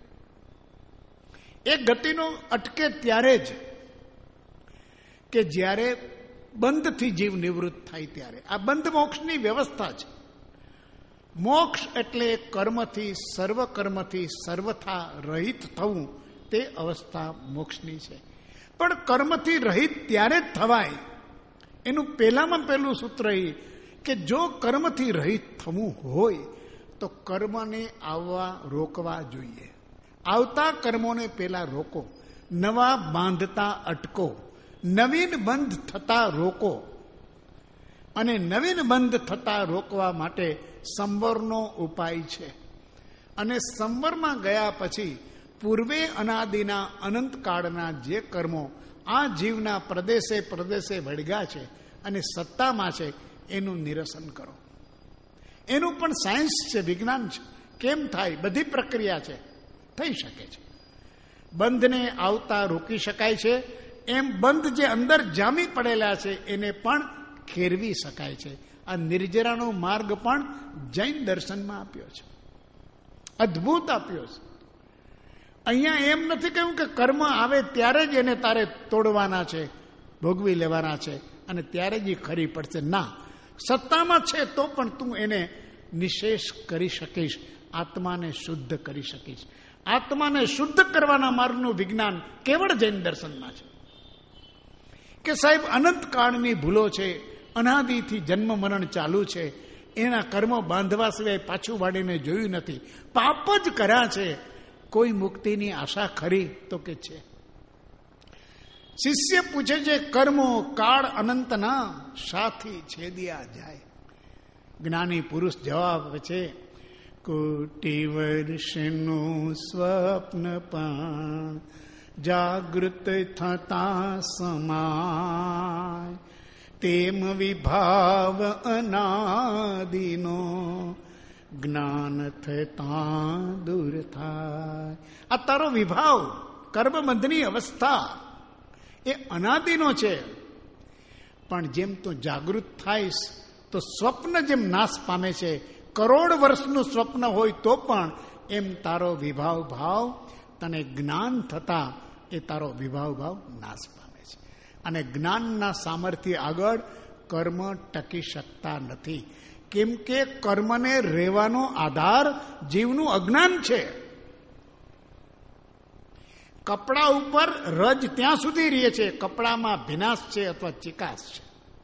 એ ગતિનો અટકે ત્યારે જ કે જ્યારે બંધથી જીવ નિવૃત્ત થાય ત્યારે. આ બંધ મોક્ષની વ્યવસ્થા છે. મોક્ષ એટલે કર્મથી, સર્વકર્મથી સર્વથા રહિત થવું, તે અવસ્થા મોક્ષની છે. પણ કર્મથી રહિત ત્યારે જ થવાય. એનું પહેલામાં પહેલું સૂત્ર એ કે જો કર્મથી રહિત થવું હોય તો કર્મને આવવા રોકવા જોઈએ. આવતા કર્મોને પહેલા રોકો, નવા બાંધતા અટકો, નવીન બંધ થતા રોકો. અને નવીન બંધ થતા રોકવા માટે સંવરનો ઉપાય છે. અને સંવરમાં ગયા પછી પૂર્વે અનાદિના અનંતકાળના જે કર્મો આ જીવના પ્રદેશે પ્રદેશે વળગ્યા છે અને સત્તામાં છે, એનું નિરસન કરો. એનું પણ સાયન્સ છે, વિજ્ઞાન છે. કેમ થાય? બધી પ્રક્રિયા છે, થઈ શકે છે. બંધને આવતા રોકી શકાય છે. એમ બંધ જે અંદર જામી પડેલા છે એને પણ ખેરવી શકાય છે. આ નિર્જરાનો માર્ગ પણ જૈન દર્શનમાં આપ્યો છે, અદ્ભુત આપ્યો છે. અહીંયા એમ નથી કહ્યું કે કર્મ આવે ત્યારે જ એને તારે તોડવાના છે, ભોગવી લેવાના છે, અને ત્યારે જ એ ખરી પડશે. ના, સત્તામાં છે તો પણ તું એને નિશેષ કરી શકીશ, આત્માને શુદ્ધ કરી શકીશ. આત્માને શુદ્ધ કરવાના માર્ગનું વિજ્ઞાન કેવળ જૈન દર્શનમાં છે. કે સાહેબ અનંતકાળની ભૂલો છે, અનાદિથી જન્મ મરણ ચાલુ છે, એના કર્મો બાંધવા સિવાય પાછું વાળીને જોયું નથી, પાપ જ કર્યા છે, કોઈ મુક્તિની આશા ખરી? તો કે છે. શિષ્ય પૂછે છે, કર્મો કાળ અનંતના સાથી છેદિયા જાય. જ્ઞાની પુરુષ જવાબ આપે છે, કોટી વર્ષનું સ્વપ્ન પણ જાગૃત થતા સમાય, તેમ વિભાવ અનાદિનો જ્ઞાન થતા દૂર થાય. આ તારો વિભાવ, કર્મબંધની અવસ્થા એ અનાદિનો છે. પણ જેમ તું જાગૃત થાઈશ તો સ્વપ્ન જેમ નાશ પામે છે, કરોડ વર્ષનું સ્વપ્ન હોય તો પણ એમ તારો વિભાવ ભાવ તને જ્ઞાન થતા એ તારો વિભાવ ભાવ નાશ પામે છે. અને જ્ઞાનના સામર્થ્ય આગળ કર્મ ટકી શકતા નથી. કેમ કે કર્મને રહેવાનો આધાર જીવનું અજ્ઞાન છે. કપડા ઉપર રજ ત્યાં સુધી રહે છે, કપડામાં ભીનાશ છે અથવા ચિકાસ છે.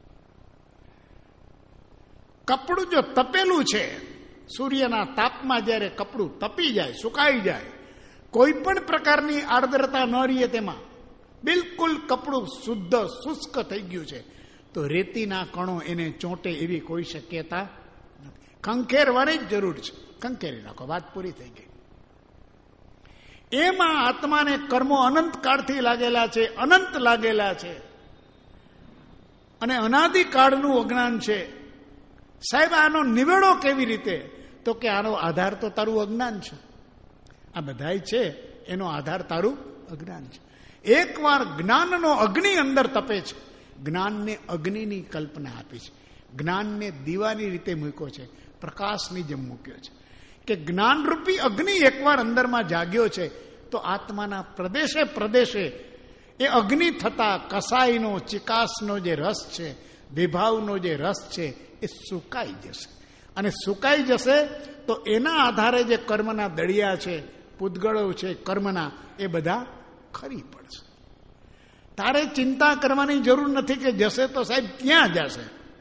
કપડું જો તપેલું છે, સૂર્યના તાપમાં જ્યારે કપડું તપી જાય, સુકાઈ જાય, કોઈ પણ પ્રકારની આર્દ્રતા ન રહે, તેમાં બિલકુલ કપડું શુદ્ધ શુષ્ક થઈ ગયું છે, તો રેતીના કણો એને ચોંટે એવી કોઈ શક્યતા નથી. ખંખેરવાની જ જરૂર છે, ખંખેરી નાખો, વાત પૂરી થઈ ગઈ. એમાં આત્માને કર્મો અનંત કાળથી લાગેલા છે, અનંત લાગેલા છે, અને અનાદિકાળનું અજ્ઞાન છે. સાહેબ આનો નિવેડો કેવી રીતે? તો કે આનો આધાર તો તારું અજ્ઞાન છે. આ બધાય છે એનો આધાર તારું અજ્ઞાન છે. એકવાર જ્ઞાનનો અગ્નિ અંદર તપે છે. જ્ઞાનને અગ્નિની કલ્પના આપી છે, જ્ઞાનને દીવાની રીતે મૂક્યો છે, પ્રકાશની જેમ મૂક્યો છે કે જ્ઞાનરૂપી અગ્નિ એકવાર અંદરમાં જાગ્યો છે તો આત્માના પ્રદેશે પ્રદેશે એ અગ્નિ થતા કસાઈનો ચિકાસનો જે રસ છે, વિભાવનો જે રસ છે એ સુકાઈ જશે. અને સુકાઈ જશે તો એના આધારે જે કર્મના દળિયા છે, પૂતગળો છે કર્મના, એ બધા ખરી પડશે. તારે ચિંતા કરવાની જરૂર નથી કે જશે તો સાહેબ ક્યાં જશે.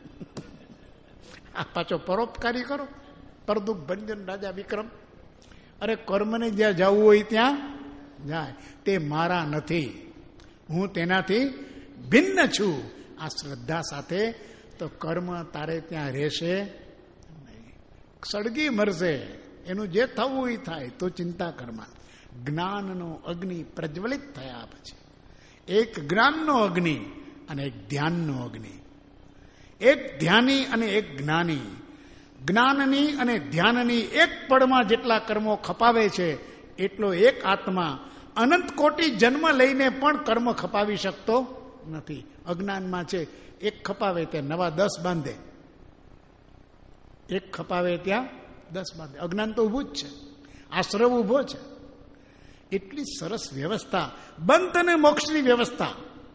આ પાછો પરોપકારી કરો, પરદુખ ભંજન રાજા વિક્રમ. અરે કર્મને જ્યાં જવું હોય ત્યાં જાય. તે મારા નથી, હું તેનાથી ભિન્ન છું. આ શ્રદ્ધા સાથે તો કર્મ તારે ત્યાં રહેશે નહીં, સળગી મરશે. એનું જે થવું એ થાય, તો ચિંતા કરમાં. જ્ઞાનનો અગ્નિ પ્રજ્વલિત થયા પછી એક જ્ઞાનનો અગ્નિ અને એક ધ્યાનનો અગ્નિ, એક ધ્યાની અને એક જ્ઞાની. જ્ઞાનની અને ધ્યાનની એક પળમાં જેટલા કર્મો ખપાવે છે એટલો એક આત્મા અનંત કોટી જન્મ લઈને પણ કર્મ ખપાવી શકતો નથી. અજ્ઞાનમાં છે, એક ખપાવે ત્યાં નવા 10 બાંધે, એક ખપાવે ત્યાં 10 બાંધે. અજ્ઞાન તો ઊભું જ છે, આશ્રવ ઊભો છે. એટલી સરસ વ્યવસ્થા, બંધ અને મોક્ષની વ્યવસ્થા.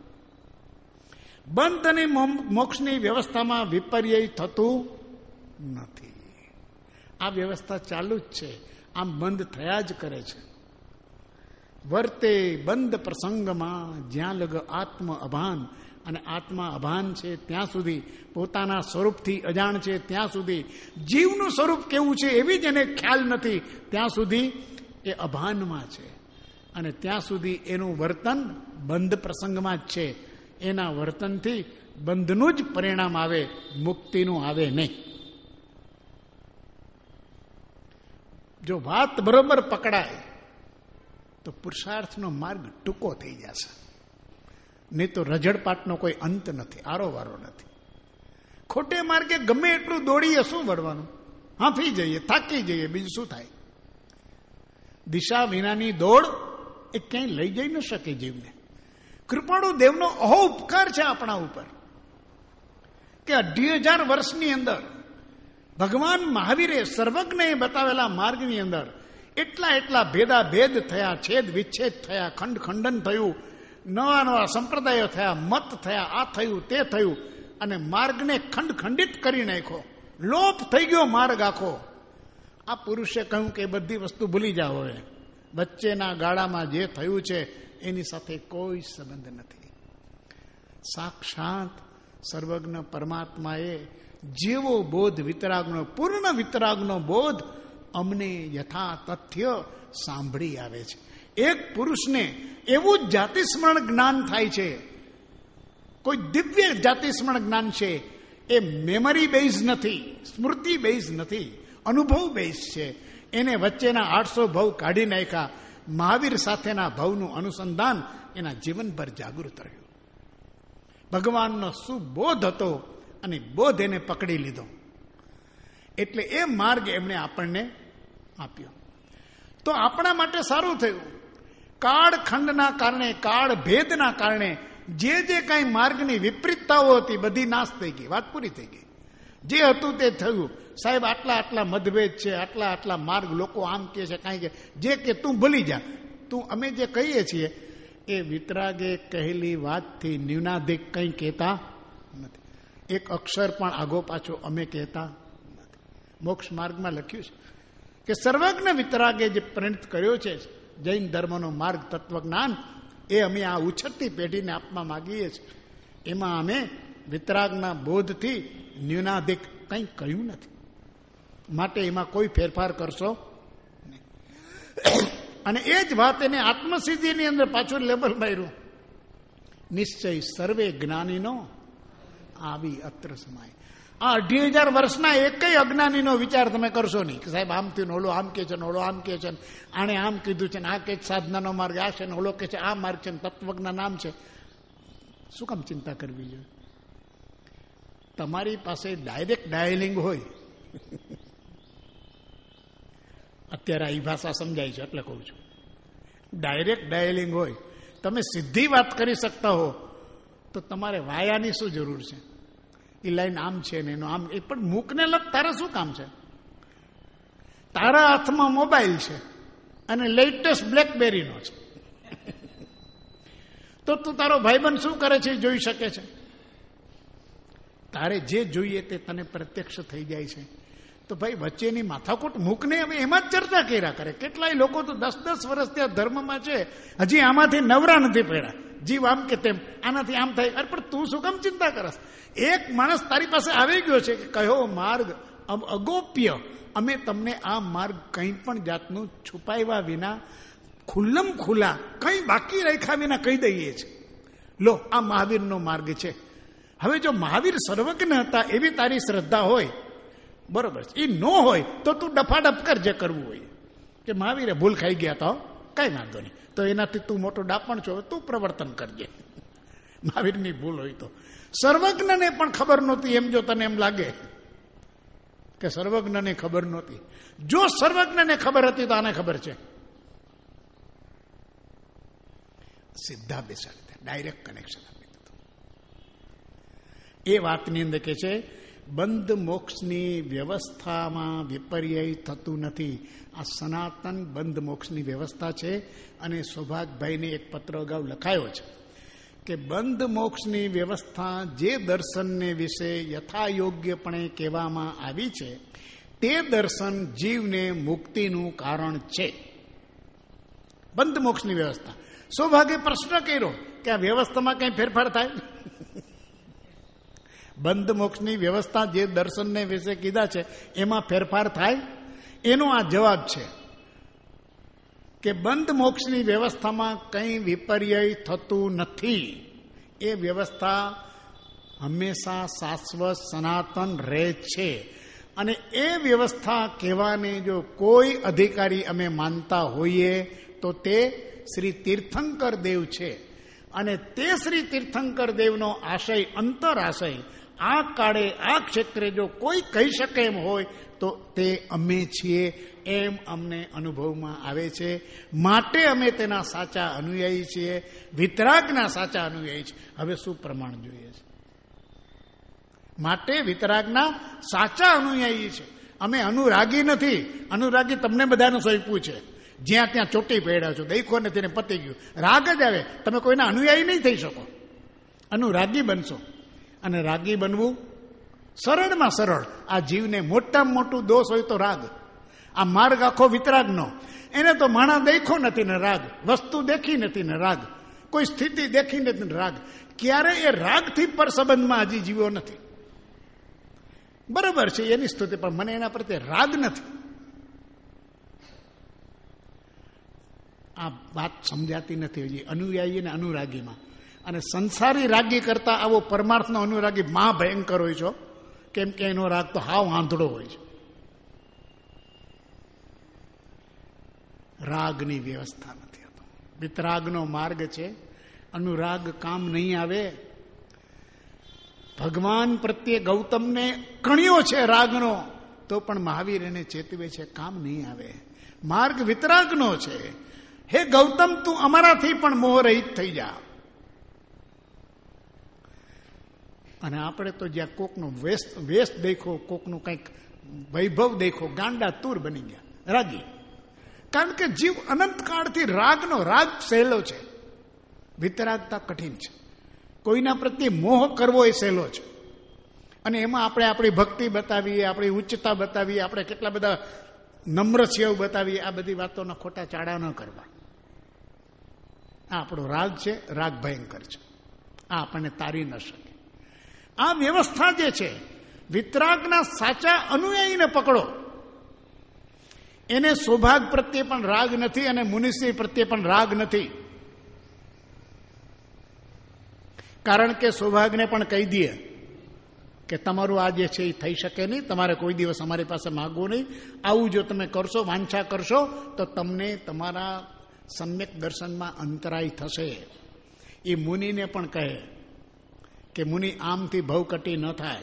બંધ અને મોક્ષની વ્યવસ્થામાં વિપર્ય થતું નથી. આ વ્યવસ્થા ચાલુ જ છે, આમ બંધ થયા જ કરે છે. વર્તે બંધ પ્રસંગમાં જ્યાં લગ આત્મ અભાન. અને આત્મા અભાન છે ત્યાં સુધી, પોતાના સ્વરૂપથી અજાણ છે ત્યાં સુધી, જીવનું સ્વરૂપ કેવું છે એવી જ એને ખ્યાલ નથી ત્યાં સુધી એ અભાનમાં છે. અને ત્યાં સુધી એનું વર્તન બંધ પ્રસંગમાં જ છે. એના વર્તનથી બંધનું જ પરિણામ આવે, મુક્તિનું આવે નહીં. જો વાત બરોબર પકડાય તો પુરુષાર્થનો માર્ગ ટૂંકો થઈ જશે. નહીં તો રજડપાટનો કોઈ અંત નથી, આરોવારો નથી. ખોટે માર્ગે ગમે એટલું દોડીએ શું વળવાનું? હાંફી જઈએ, થાકી જઈએ, બીજું શું થાય? દિશા વિનાની દોડ એ ક્યાંય લઈ જઈ ન શકે જીવને. કૃપાળુ દેવનો અહો ઉપકાર છે આપણા ઉપર કે 2,000 વર્ષની અંદર ભગવાન મહાવીરે સર્વજ્ઞએ બતાવેલા માર્ગની અંદર એટલા ભેદા ભેદ થયા, છેદ વિચ્છેદ થયા, ખંડ ખંડન થયું, નવા નવા સંપ્રદાયો થયા, મત થયા, આ થયું તે થયું, અને માર્ગને ખંડ ખંડિત કરી નાખ્યો. લોપ થઈ ગયો માર્ગ આખો. આ પુરુષે કહ્યું કે બધી વસ્તુ ભૂલી જાઓ, હવે વચ્ચેના ગાળામાં જે થયું છે એની સાથે કોઈ સંબંધ નથી. સાક્ષાત સર્વજ્ઞ પરમાત્માએ જેવો બોધ વિતરાગનો, પૂર્ણ વિતરાગનો બોધ અમને યથા તથ્ય સાંભળી આવે છે. એક પુરુષને એવું જ જાતિસ્મરણ જ્ઞાન થાય છે, કોઈ દિવ્ય જાતિસ્મરણ જ્ઞાન છે. એ મેમરી બેઝ નથી, સ્મૃતિ બેઝ નથી, અનુભવ બેઝ છે. એને વચ્ચેના 800 ભવ કાઢી નાખ્યા. મહાવીર સાથેના ભવનું અનુસંધાન એના જીવનભર જાગૃત રહ્યું. ભગવાનનો સુબોધ હતો અને બોધ એને પકડી લીધો. એટલે એ માર્ગ એમણે આપણને આપ્યો. તો આપણા માટે સારું થયું. કાળખંડના કારણે, કાળ ભેદના કારણે જે કાંઈ માર્ગની વિપરીતતાઓ હતી બધી નાશ થઈ ગઈ, વાત પૂરી થઈ ગઈ. જે હતું તે થયું. સાહેબ આટલા મતભેદ છે, આટલા માર્ગ, લોકો આમ કહે છે, કાંઈ કે જે કે તું ભૂલી જા. તું અમે જે કહીએ છીએ એ વિતરાગે કહેલી વાતથી ન્યૂનાધિક કંઈ કહેતા નથી. એક અક્ષર પણ આગો પાછો અમે કહેતા નથી. મોક્ષ માર્ગમાં લખ્યું છે કે સર્વજ્ઞ વિતરાગે જે પરિણત કર્યો છે જૈન ધર્મનો માર્ગ, તત્વજ્ઞાન, એ અમે આ ઉછળતી પેઢીને આપવા માગીએ છીએ. એમાં અમે વિતરાગના બોધથી ન્યૂનાધિક કંઈ કહ્યું નથી. માટે એમાં કોઈ ફેરફાર કરશો નહીં. અને એ જ વાત એને આત્મસિદ્ધિની અંદર પાછું લેબલ માર્યું નિશ્ચય સર્વે જ્ઞાનીનો આવી અત્ર સમાય. આ 2,000 વર્ષના એકય અજ્ઞાનીનો વિચાર તમે કરશો નહીં કે સાહેબ આમ થયું, ઓલો આમ કે છે, ઓલો આમ કે છે, આણે આમ કીધું છે, આ કે સાધનાનો માર્ગ આ છે, ઓલો કે છે આ માર્ગ છે, તત્વજ્ઞાન નામ છે. શું કામ ચિંતા કરવી જોઈએ? તમારી પાસે ડાયરેક્ટ ડાયલિંગ હોય, અત્યારે આ ભાષા સમજાય છે એટલે કહું છું, ડાયરેક્ટ ડાયલિંગ હોય, તમે સીધી વાત કરી શકતા હો, તો તમારે વાયાની શું જરૂર છે? એ લાઈન આમ છે ને એનો આમ, એ પણ મૂકને લગ તારે શું કામ છે? તારા હાથમાં મોબાઈલ છે અને લેટેસ્ટ બ્લેકબેરીનો છે, તો તું તારો ભાઈબંધ શું કરે છે એ જોઈ શકે છે. તારે જે જોઈએ તે તને પ્રત્યક્ષ થઈ જાય છે. તો ભાઈ વચ્ચેની માથાકૂટ મૂકને હવે એમાં જ ચર્ચા કર્યા કરે. કેટલાય લોકો તો 10-10 વર્ષ ત્યાં ધર્મમાં છે, હજી આમાંથી નવરા નથી પડ્યા. જીવ આમ કે તેમ, આનાથી આમ થાય. અરે પણ તું શું કામ ચિંતા કરસ? એક માણસ તારી પાસે આવી ગયો છે કે કયો માર્ગ અગોપ્ય, અમે તમને આ માર્ગ કંઈ પણ જાતનું છુપાવ્યા વિના ખુલ્લમ ખુલ્લા, કંઈ બાકી રાખ્યા વિના કહી દઈએ છીએ. લો, આ મહાવીરનો માર્ગ છે. હવે જો મહાવીર સર્વજ્ઞ હતા એવી તારી શ્રદ્ધા હોય, બરોબર છે, એ ન હોય તો તું ડફાડફ કર જે કરવું હોય. કે મહાવીરે ભૂલ ખાઈ ગયા તો કઈ વાંધો નહીં, તો એનાથી તું મોટો ડાપણ છો, તું પ્રવર્તન કરજે. મહાવીરની ભૂલ હોય તો. સર્વજ્ઞને પણ ખબર નહોતી એમ જો તને એમ લાગે કે સર્વજ્ઞને ખબર નહોતી, જો સર્વજ્ઞને ખબર હતી તો આને ખબર છે. સીધા બેસાડી દે, ડાયરેક્ટ કનેક્શન આપી દીધું. એ વાતની અંદર કે છે બંધ મોક્ષની વ્યવસ્થામાં વિપર્ય થતું નથી. આ સનાતન બંધ મોક્ષની વ્યવસ્થા છે. અને સૌભાગભાઈને એક પત્ર અગાઉ લખાયો છે કે બંધ મોક્ષની વ્યવસ્થા જે દર્શનને વિશે યથાયોગ્યપણે કહેવામાં આવી છે તે દર્શન જીવને મુક્તિનું કારણ છે. બંધ મોક્ષની વ્યવસ્થા. સૌભાગે પ્રશ્ન કર્યો કે આ વ્યવસ્થામાં કંઈ ફેરફાર થાય? બંધ મોક્ષની વ્યવસ્થા જે દર્શનને વિશે કીધા છે એમાં ફેરફાર થાય? એનો આ જવાબ છે કે બંધ મોક્ષની વ્યવસ્થામાં કંઈ વિપર્ય થતું નથી. એ વ્યવસ્થા હંમેશા શાશ્વત સનાતન રહે છે. અને એ વ્યવસ્થા કહેવાને જો કોઈ અધિકારી અમે માનતા હોઈએ તો તે શ્રી તીર્થંકર દેવ છે. અને તે શ્રી તીર્થંકર દેવનો આશય, અંતર આશય, આ કાળે આ ક્ષેત્રે જો કોઈ કહી શકે એમ હોય તો તે અમે છીએ, એમ અમને અનુભવમાં આવે છે. માટે અમે તેના સાચા અનુયાયી છીએ, વિતરાગના સાચા અનુયાયી છીએ. હવે શું પ્રમાણ જોઈએ છે? માટે વિતરાગના સાચા અનુયાયી છે. અમે અનુરાગી નથી. અનુરાગી તમને બધાને સોંપ્યું છે, જ્યાં ત્યાં ચોટી પડ્યા છો, દઈખો નથી ને પતી ગયું. રાગ જ આવે. તમે કોઈના અનુયાયી નહીં થઈ શકો, અનુરાગી બનશો. અને રાગી બનવું સરળમાં સરળ. આ જીવને મોટામાં મોટું દોષ હોય તો રાગ. આ માર્ગ આખો વિતરાગનો. એને તો માણા દેખો નથી ને રાગ, વસ્તુ દેખી નથી ને રાગ, કોઈ સ્થિતિ દેખી નથી ને રાગ. ક્યારે એ રાગથી પર સંબંધમાં હજી જીવ્યો નથી. બરાબર છે એની સ્તુતિ, પણ મને એના પ્રત્યે રાગ નથી. આ વાત સમજાતી નથી હજી અનુયાયી અને અનુરાગીમાં. અને સંસારી રાગી કરતા આવો પરમાર્થનો અનુરાગી મહાભયંકર હોય છો, કેમ કે એનો રાગ તો હાવ આંધળો હોય છે. રાગની વ્યવસ્થા નથી. વિતરાગનો માર્ગ છે. અનુરાગ કામ નહીં આવે. ભગવાન પ્રત્યે ગૌતમને કણ્યો છે રાગનો, તો પણ મહાવીર એને ચેતવે છે કામ નહીં આવે. માર્ગ વિતરાગનો છે. હે ગૌતમ, તું અમારાથી પણ મોહરહિત થઈ જા. અને આપણે તો જ્યાં કોકનો વેસ્ટ દેખો, કોકનું કંઈક વૈભવ દેખો, ગાંડા તૂર બની ગયા રાગી. કારણ કે જીવ અનંતકાળથી રાગનો, રાગ સહેલો છે, વિતરાગતા કઠિન છે. કોઈના પ્રત્યે મોહ કરવો એ સહેલો છે. અને એમાં આપણે આપણી ભક્તિ બતાવીએ, આપણી ઉચ્ચતા બતાવીએ, આપણે કેટલા બધા નમ્ર છે એવું બતાવીએ. આ બધી વાતોના ખોટા ચાડા ન કરવા. આ આપણો રાગ છે, રાગ ભયંકર છે. આ આપણને તારી ન શકે. આ વ્યવસ્થા જે છે, વિતરાગના સાચા અનુયાયીને પકડો. એને સૌભાગ પ્રત્યે પણ રાગ નથી અને મુનિશ્રી પ્રત્યે પણ રાગ નથી. કારણ કે સૌભાગ્યને પણ કહી દઈએ કે તમારું આ જે છે એ થઈ શકે નહીં, તમારે કોઈ દિવસ અમારી પાસે માગવું નહીં. આવું જો તમે કરશો, વાંછા કરશો, તો તમને તમારા સમ્યક દર્શનમાં અંતરાય થશે. એ મુનિને પણ કહે કે મુનિ આમથી ભવકટી ન થાય.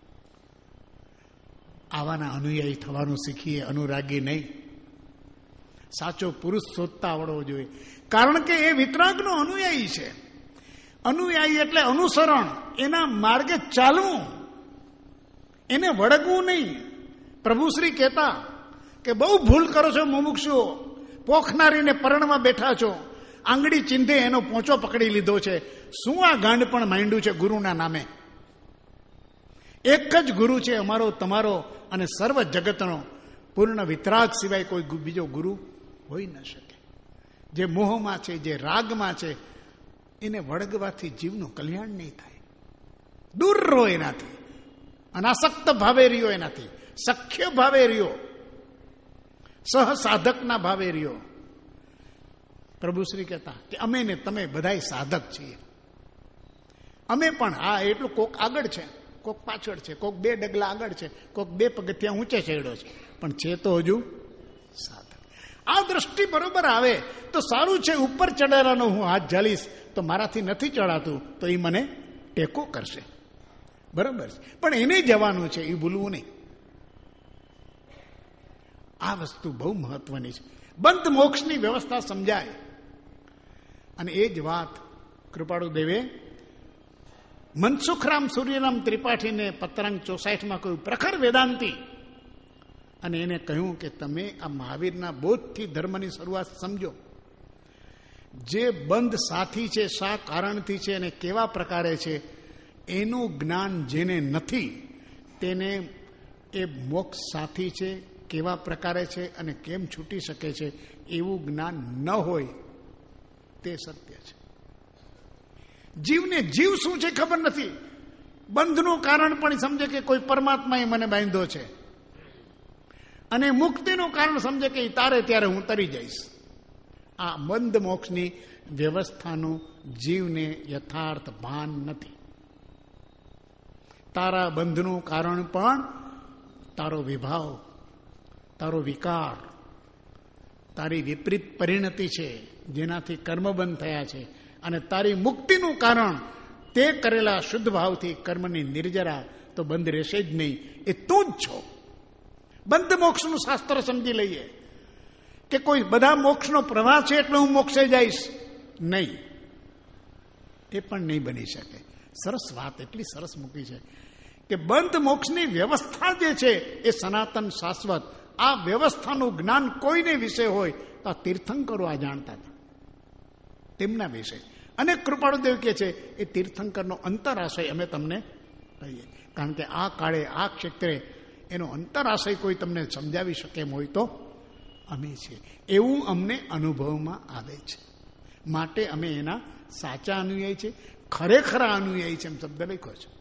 આવાના અનુયાયી થવાનું શીખીએ, અનુરાગી નહીં. સાચો પુરુષ શોધતા આવડવો જોઈએ, કારણ કે એ વિતરાગનો અનુયાયી છે. અનુયાયી એટલે અનુસરણ, એના માર્ગે ચાલવું, એને વળગવું નહીં. પ્રભુશ્રી કહેતા કે બહુ ભૂલ કરો છો મુમુક્ષુઓ, પોખનારીને પરણમાં બેઠા છો, આંગળી ચીંધે એનો પોંચો પકડી લીધો છે. શું આ ગાંડ પણ માંડ્યું છે ગુરુના નામે? એક જ ગુરુ છે અમારો, તમારો અને સર્વ જગતનો. પૂર્ણ વિતરાગ સિવાય કોઈ બીજો ગુરુ હોઈ ન શકે. જે મોહમાં છે, જે રાગમાં છે, એને વળગવાથી જીવનું કલ્યાણ નહીં થાય. દૂર રહો એનાથી, અનાસક્ત ભાવે રહ્યો, એનાથી સખ્ય ભાવે રહ્યો, સહસાધકના ભાવે રહ્યો. પ્રભુશ્રી કહેતા કે અમે ને તમે બધાય સાધક છીએ. અમે પણ હા એટલું, કોક આગળ છે, કોક પાછળ છે, કોક 2 ડગલા આગળ છે, કોક 2 પગથિયાં ઊંચે ચડ્યો છે, પણ છે તો હજુ સાધક. આ દ્રષ્ટિ બરોબર આવે તો સારું છે. ઉપર ચડારાનો હું હાથ ઝાલીશ તો મારાથી નથી ચડાતું, તો એ મને ટેકો કરશે, બરાબર છે. પણ એને જવાનું છે, એ ભૂલવું નહીં. આ વસ્તુ બહુ મહત્વની છે. બંધ મોક્ષની વ્યવસ્થા સમજાય. અને એ જ વાત કૃપાળુ દેવે મનસુખરામ સૂર્યરામ ત્રિપાઠીને પત્રાંક 64માં કહ્યું, પ્રખર વેદાંતી. અને એને કહ્યું કે તમે આ મહાવીરના બોધથી ધર્મની શરૂઆત સમજો. જે બંધ સાથી છે, શા કારણથી છે અને કેવા પ્રકારે છે, એનું જ્ઞાન જેને નથી તેને એ મોક્ષ સાથી છે, કેવા પ્રકારે છે અને કેમ છૂટી શકે છે એવું જ્ઞાન ન હોય તે સત્ય છે. જીવને જીવ શું છે ખબર નથી. બંધનું કારણ પણ સમજે કે કોઈ પરમાત્માએ મને બાંધ્યો છે, અને મુક્તિનું કારણ સમજે કે તારે ત્યારે હું તરી જઈશ. આ બંધ મોક્ષની વ્યવસ્થાનું જીવને યથાર્થ ભાન નથી. તારા બંધનું કારણ પણ તારો વિભાવ, તારો વિકાર, તારી વિપરીત પરિણતિ છે, જેનાથી કર્મબંધ થયા છે. અને તારી મુક્તિનું કારણ તે કરેલા શુદ્ધ ભાવથી કર્મની નિર્જરા, તો બંધ રહેશે જ નહીં. એ તું જ છો. બંધ મોક્ષનું શાસ્ત્ર સમજી લઈએ કે કોઈ બધા મોક્ષનો પ્રવાહ છે એટલે હું મોક્ષે જઈશ, નહીં. એ પણ નહીં બની શકે. સરસ વાત એટલી સરસ મૂકી છે કે બંધ મોક્ષની વ્યવસ્થા જે છે એ સનાતન શાશ્વત. આ વ્યવસ્થાનું જ્ઞાન કોઈને વિશે હોય તો આ તીર્થંકરો આ જાણતા હતા, તેમના વિશે. અને કૃપાળુદેવ કહે છે એ તીર્થંકરનો અંતરાશય અમે તમને કહીએ, કારણ કે આ કાળે આ ક્ષેત્રે એનો અંતરાશય કોઈ તમને સમજાવી શકે એમ હોય તો અમે છીએ. એવું અમને અનુભવમાં આવે છે, માટે અમે એના સાચા અનુયાયી છે, ખરેખરા અનુયાયી છે એમ શબ્દ લખ્યો છે.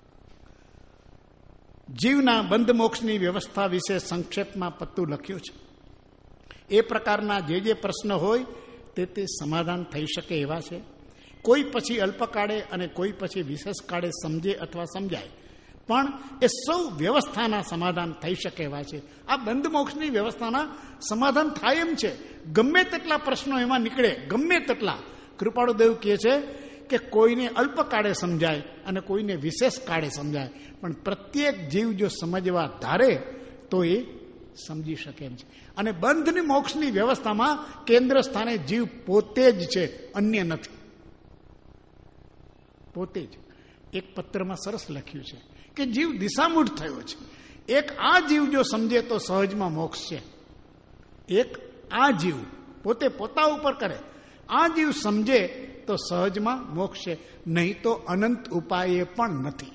જીવના બંધ મોક્ષની વ્યવસ્થા વિશે સંક્ષેપમાં પત્તું લખ્યું છે. એ પ્રકારના જે પ્રશ્ન હોય તે સમાધાન થઈ શકે એવા છે. કોઈ પછી અલ્પકાળે અને કોઈ પછી વિશેષ કાળે સમજે અથવા સમજાય, પણ એ સૌ વ્યવસ્થાના સમાધાન થઈ શકે એવા છે. આ બંધ મોક્ષની વ્યવસ્થાના સમાધાન થાય એમ છે. ગમે તેટલા પ્રશ્નો એમાં નીકળે, ગમે તેટલા. કૃપાળુદેવ કહે છે કે કોઈને અલ્પકાળે સમજાય અને કોઈને વિશેષ કાળે સમજાય, પણ પ્રત્યેક જીવ જો સમજવા ધારે તો એ સમજી શકે એમ છે. અને બંધની મોક્ષની વ્યવસ્થામાં કેન્દ્ર સ્થાને જીવ પોતે જ છે, અન્ય નથી. પોતે જ. એક પત્રમાં સરસ લખ્યું છે કે જીવ દિશામૂઢ થયો છે. એક આ જીવ જો સમજે તો સહજમાં મોક્ષ છે. એક આ જીવ પોતે પોતા ઉપર કરે, આ જીવ સમજે તો સહજમાં મોક્ષ છે, નહીં તો અનંત ઉપાય પણ નથી.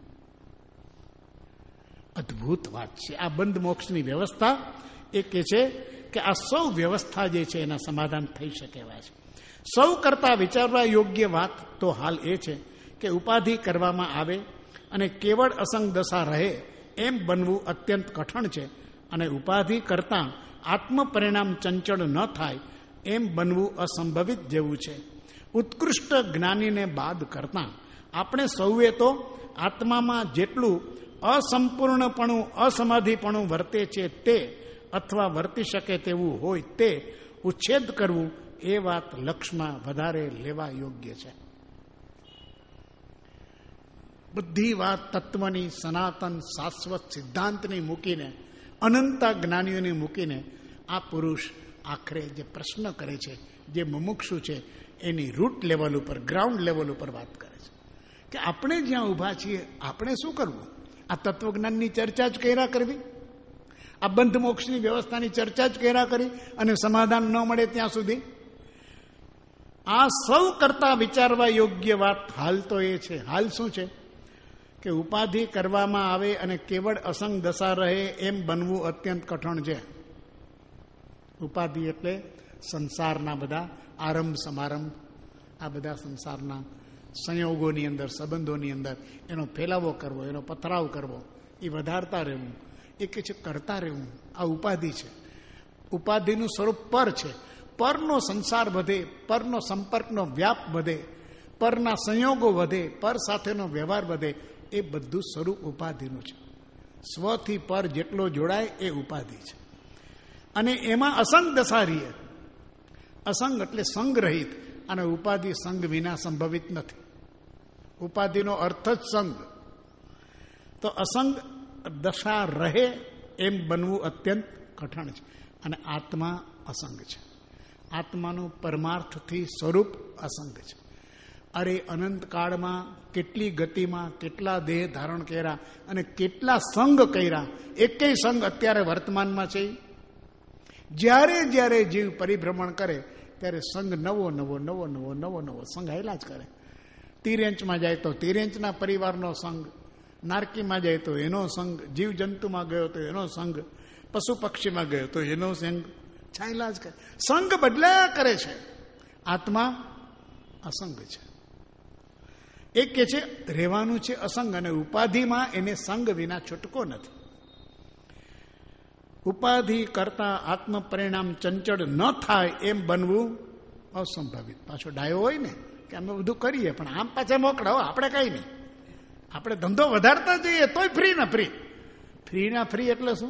અદ્ભુત વાત છે આ બંધ મોક્ષની વ્યવસ્થા. એ કહે છે કે આ સૌ વ્યવસ્થા જે છે એના સમાધાન થઈ શકે એવા છે. સૌ કરતા વિચારવા યોગ્ય વાત તો હાલ એ છે કે ઉપાધિ કરવામાં આવે અને કેવળ અસંગ દશા રહે એમ બનવું અત્યંત કઠણ છે, અને ઉપાધિ કરતાં આત્મ પરિણામ ચંચળ ન થાય એમ બનવું અસંભવિત જેવું છે. ઉત્કૃષ્ટ જ્ઞાનીને બાદ કરતાં આપણે સૌએ તો આત્મામાં જેટલું અસંપૂર્ણપણું અસમાધિપણું વર્તે છે તે અથવા વર્તી શકે તેવું હોય તે ઉચ્છેદ કરવું એ વાત લક્ષમાં વધારે લેવા યોગ્ય છે. બધી વાત તત્વની, સનાતન શાશ્વત સિદ્ધાંતની મૂકીને, અનંતા જ્ઞાનીઓને મૂકીને આ પુરુષ આખરે જે પ્રશ્ન કરે છે, જે મુમુક્ષુ છે, એની રૂટ લેવલ ઉપર, ગ્રાઉન્ડ લેવલ ઉપર વાત કરે છે કે આપણે જ્યાં ઊભા છીએ આપણે શું કરવું? આ તત્વજ્ઞાનની ચર્ચા જ કર્યા કરવી, આ બંધ મોક્ષની વ્યવસ્થાની ચર્ચા જ કર્યા કરી અને સમાધાન ન મળે ત્યાં સુધી? આ સૌ કરતા વિચારવા યોગ્ય વાત હાલ તો એ છે. હાલ શું છે કે ઉપાધિ કરવામાં આવે અને કેવળ અસંગ દશા રહે એમ બનવું અત્યંત કઠણ છે. ઉપાધિ એટલે સંસારના બધા આરંભ સમારંભ, આ બધા સંસારના સંયોગોની અંદર, સંબંધોની અંદર એનો ફેલાવો કરવો, એનો પથરાવ કરવો, એ વધારતા રહેવું, એ કે છે કરતા રહેવું. આ ઉપાધિ છે. ઉપાધિનું સ્વરૂપ પર છે. પરનો સંસાર વધે, પરનો સંપર્કનો વ્યાપ વધે, પરના સંયોગો વધે, પર સાથેનો વ્યવહાર વધે, એ બધું સ્વરૂપ ઉપાધિનું છે. સ્વથી પર જેટલો જોડાય એ ઉપાધિ છે. અને એમાં અસંગ દશા રહીએ. અસંગ એટલે સંગરહિત, અને ઉપાધિ સંગ વિના સંભવિત નથી. ઉપાધિનો અર્થ જ સંગ. તો અસંગ દશા રહે એમ બનવું અત્યંત કઠણ છે. અને આત્મા અસંગ છે. આત્માનું પરમાર્થથી સ્વરૂપ અસંગ છે. અરે અનંતકાળમાં કેટલી ગતિમાં કેટલા દેહ ધારણ કર્યા અને કેટલા સંગ કર્યા, એકેય સંગ અત્યારે વર્તમાનમાં છે. જ્યારે જ્યારે જીવ પરિભ્રમણ કરે ત્યારે સંગ નવો નવો નવો નવો નવો નવો સંગ આયલા જ કરે. તિરેંચમાં જાય તો તિરેંચના પરિવારનો સંગ, નારકીમાં જાય તો એનો સંગ, જીવજંતુમાં ગયો તો એનો સંગ, પશુ પક્ષીમાં ગયો તો એનો સંગ છાયલા જ કરે. સંગ બદલાયા કરે છે. આત્મા અસંગ છે. એક કે છે રહેવાનું છે અસંગ, અને ઉપાધિમાં એને સંગ વિના છૂટકો નથી. ઉપાધિ કરતા આત્મ પરિણામ ચંચળ ન થાય એમ બનવું અસંભવિત. પાછો ડાયો હોય ને કે અમે બધું કરીએ પણ આમ પાછા મોકલાવો, આપણે કઈ નહીં, આપણે ધંધો વધારતા જઈએ તોય ફ્રી ના ફ્રી. ફ્રી ના ફ્રી એટલે શું?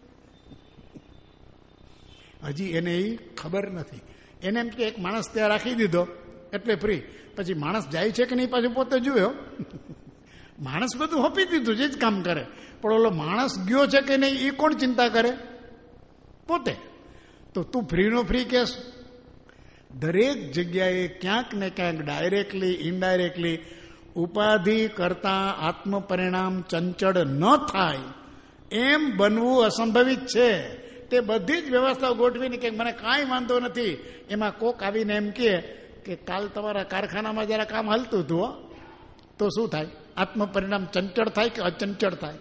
હજી એને એ ખબર નથી. એને એમ કે એક માણસ ત્યાં રાખી દીધો એટલે ફ્રી. પછી માણસ જાય છે કે નહીં પાછું પોતે જોયો. માણસ બધું હોપી દીધું જે જ કામ કરે, પણ ઓલો માણસ ગયો છે કે નહીં એ કોણ ચિંતા કરે? પોતે. તો તું ફ્રીનો ફ્રી કેસ? દરેક જગ્યાએ ક્યાંક ને ક્યાંક ડાયરેક્ટલી ઇનડાયરેક્ટલી ઉપાધિ કરતા આત્મ પરિણામ ચંચળ ન થાય એમ બનવું અસંભવિત છે. તે બધી જ વ્યવસ્થાઓ ગોઠવીને કે મને કાંઈ વાંધો નથી, એમાં કોક આવીને એમ કહે કે કાલ તમારા કારખાનામાં જરા કામ હાલતું હતું, તો શું થાય? આત્મ પરિણામ ચંચળ થાય કે અચંચળ થાય?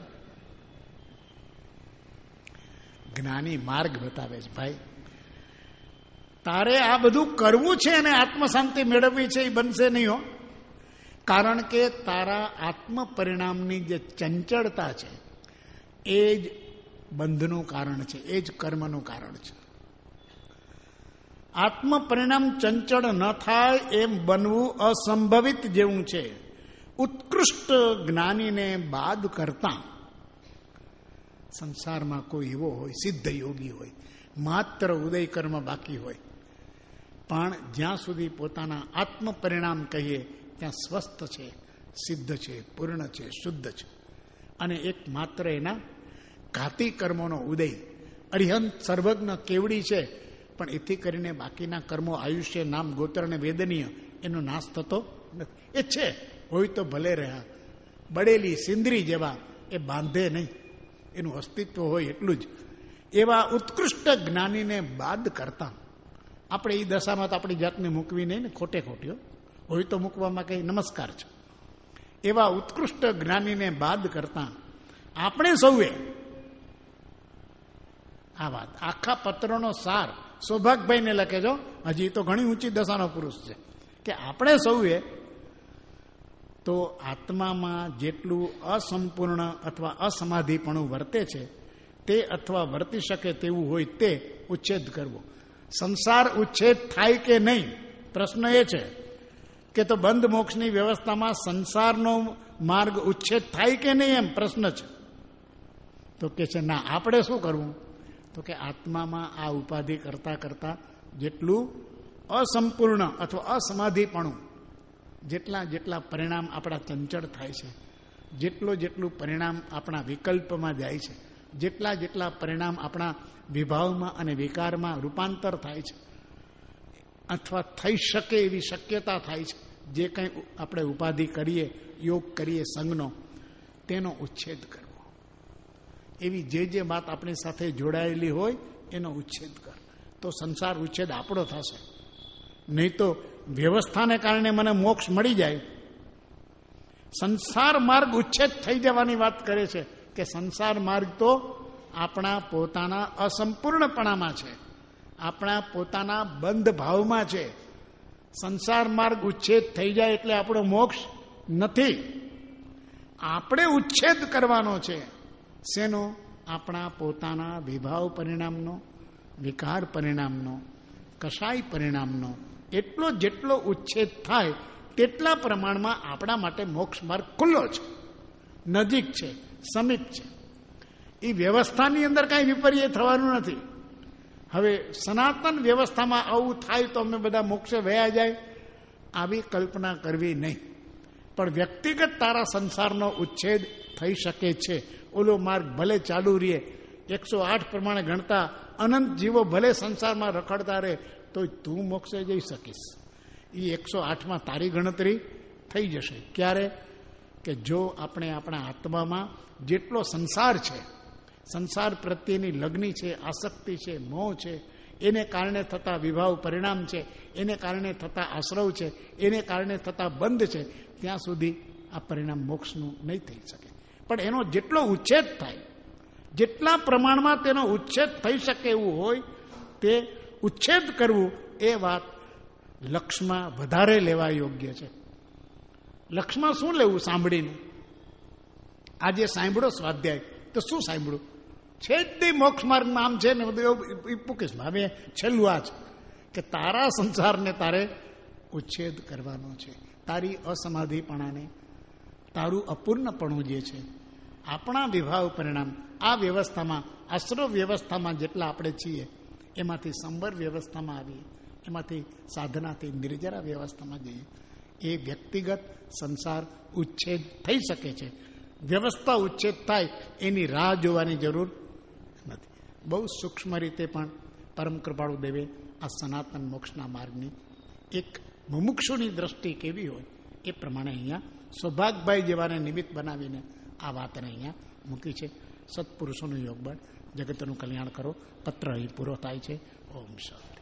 જ્ઞાની માર્ગ બતાવે છે, ભાઈ તારે આ બધું કરવું છે અને આત્મશાંતિ મેળવવી છે, એ બનશે નહીં હો. કારણ કે તારા આત્મ પરિણામની જે ચંચળતા છે એ જ બંધનું કારણ છે, એ જ કર્મનું કારણ છે. આત્મ પરિણામ ચંચળ ન થાય એમ બનવું અસંભવિત જેવું છે. ઉત્કૃષ્ટ જ્ઞાનીને બાદ કરતા સંસારમાં કોઈ એવો હોય, સિદ્ધ યોગી હોય, માત્ર ઉદય કર્મ બાકી હોય, પણ જ્યાં સુધી પોતાના આત્મ પરિણામ કહીએ ત્યાં સ્વસ્થ છે, સિદ્ધ છે, પૂર્ણ છે, શુદ્ધ છે, અને એક માત્ર એના ઘાતી કર્મોનો ઉદય, અરિહંત સર્વજ્ઞ કેવડી છે, પણ એથી કરીને બાકીના કર્મો, આયુષ્ય, નામ, ગોત્ર અને વેદનીય, એનો નાશ થતો નથી. એ છે, હોય તો ભલે રહ્યા, બળેલી સિંદરી જેવા, એ બાંધે નહીં, એનું અસ્તિત્વ હોય એટલું જ. એવા ઉત્કૃષ્ટ જ્ઞાનીને બાદ કરતા આપણે એ દશામાં તો આપણી જાતને મૂકવી નહીં ને, ખોટે ખોટીઓ હોય તો મૂકવામાં કંઈ નમસ્કાર છે. એવા ઉત્કૃષ્ટ જ્ઞાનીને બાદ કરતા આપણે સૌએ આ વાત, આખા પત્રનો સાર સૌભાગભાઈને લખે છો, હજી તો ઘણી ઊંચી દશાનો પુરુષ છે, કે આપણે સૌએ તો આત્મામાં જેટલું અસંપૂર્ણ અથવા અસમાધિપણું વર્તે છે તે અથવા વર્તી શકે તેવું હોય તે ઉચ્છેદ કરવો. સંસાર ઉચ્છેદ થાય કે નહીં, પ્રશ્ન એ છે. કે તો બંધ મોક્ષની વ્યવસ્થામાં સંસારનો માર્ગ ઉચ્છેદ થાય કે નહીં એમ પ્રશ્ન છે. તો કે છે ના, આપણે શું કરવું? તો કે આત્મામાં આ ઉપાધિ કરતાં કરતાં જેટલું અસંપૂર્ણ અથવા અસમાધિપણું, જેટલા પરિણામ આપણા ચંચળ થાય છે, જેટલું પરિણામ આપણા વિકલ્પમાં જાય છે, જેટલા પરિણામ આપણા વિભાવમાં અને વિકારમાં રૂપાંતર થાય છે અથવા થઈ શકે એવી શક્યતા થાય છે, જે કંઈ આપણે ઉપાધિ કરીએ, યોગ કરીએ સંઘનો, તેનો ઉચ્છેદ કરવો. એવી જે વાત આપણી સાથે જોડાયેલી હોય એનો ઉચ્છેદ કર, તો સંસાર ઉચ્છેદ આપણો થશે. નહીં તો વ્યવસ્થાને કારણે મને મોક્ષ મળી જાય. સંસાર માર્ગ ઉચ્છેદ થઈ જવાની વાત કરે છે કે સંસાર માર્ગ તો આપણા પોતાના અસંપૂર્ણપણામાં છે, આપણા પોતાના બંધ ભાવમાં છે. સંસાર માર્ગ ઉચ્છેદ થઈ જાય એટલે આપણો મોક્ષ નથી. આપણે ઉચ્છેદ કરવાનો છે. શેનો? આપણા પોતાના વિભાવ પરિણામનો, વિકાર પરિણામનો, કશાય પરિણામનો. એટલો જેટલો ઉચ્છેદ થાય તેટલા પ્રમાણમાં આપણા માટે મોક્ષ માર્ગ ખુલ્લો છે, નજીક છે, સમીપ છે. એ વ્યવસ્થાની અંદર કાંઈ વિપર્ય થવાનું નથી. હવે સનાતન વ્યવસ્થામાં આવું થાય તો અમે બધા મોક્ષે વયા જાય, આવી કલ્પના કરવી નહીં. પણ વ્યક્તિગત તારા સંસારનો ઉચ્છેદ થઈ શકે છે. ઓલો માર્ગ ભલે ચાલુ રહે, 108 પ્રમાણે ગણતા અનંત જીવો ભલે સંસારમાં રખડતા રહે, તો તું મોક્ષે જઈ શકીશ. એ 108માં તારી ગણતરી થઈ જશે. ક્યારે? કે જો આપણે આપણા આત્મામાં જેટલો સંસાર છે, સંસાર પ્રત્યેની લગ્ની છે, આસક્તિ છે, મોહ છે, એને કારણે થતા વિભાવ પરિણામ છે, એને કારણે થતા આશ્રવ છે, એને કારણે થતા બંધ છે, ત્યાં સુધી આ પરિણામ મોક્ષનું નહીં થઈ શકે. પણ એનો જેટલો ઉચ્છેદ થાય, જેટલા પ્રમાણમાં તેનો ઉચ્છેદ થઈ શકે એવું હોય તે ઉચ્છેદ કરવું, એ વાત લક્ષમાં વધારે લેવા યોગ્ય છે. લક્ષમાં શું લેવું સાંભળીને? આજે સાંભળો સ્વાધ્યાય તો શું સાંભળ્યું? છેલ્લી મોક્ષ માર્ગમાં આમ છે ને બધું પૂકીશ. હવે છેલ્લું આ છે કે તારા સંસારને તારે ઉચ્છેદ કરવાનો છે. તારી અસમાધિપણાને, તારું અપૂર્ણપણું જે છે, આપણા વિભાવ પરિણામ આ વ્યવસ્થામાં, આશ્રવ વ્યવસ્થામાં જેટલા આપણે છીએ, એમાંથી સંવર વ્યવસ્થામાં આવીએ, એમાંથી સાધનાથી નિર્જરા વ્યવસ્થામાં જઈએ, એ વ્યક્તિગત સંસાર ઉચ્છેદ થઈ શકે છે. વ્યવસ્થા ઉચ્છેદ થાય એની રાહ જોવાની જરૂર નથી. બહુ સૂક્ષ્મ રીતે પણ પરમ કૃપાળુ દેવે આ સનાતન મોક્ષના માર્ગની એક મુમુક્ષુની દ્રષ્ટિ કેવી હોય એ પ્રમાણે અહીંયા સૌભાગભાઈ જેવાને નિમિત્ત બનાવીને આ વાતને અહીંયા મૂકી છે. સત્પુરુષોનું યોગબળ, જગતનું કલ્યાણ કરો. પત્ર અહીં પૂરો થાય છે. ઓમ શાંતિ.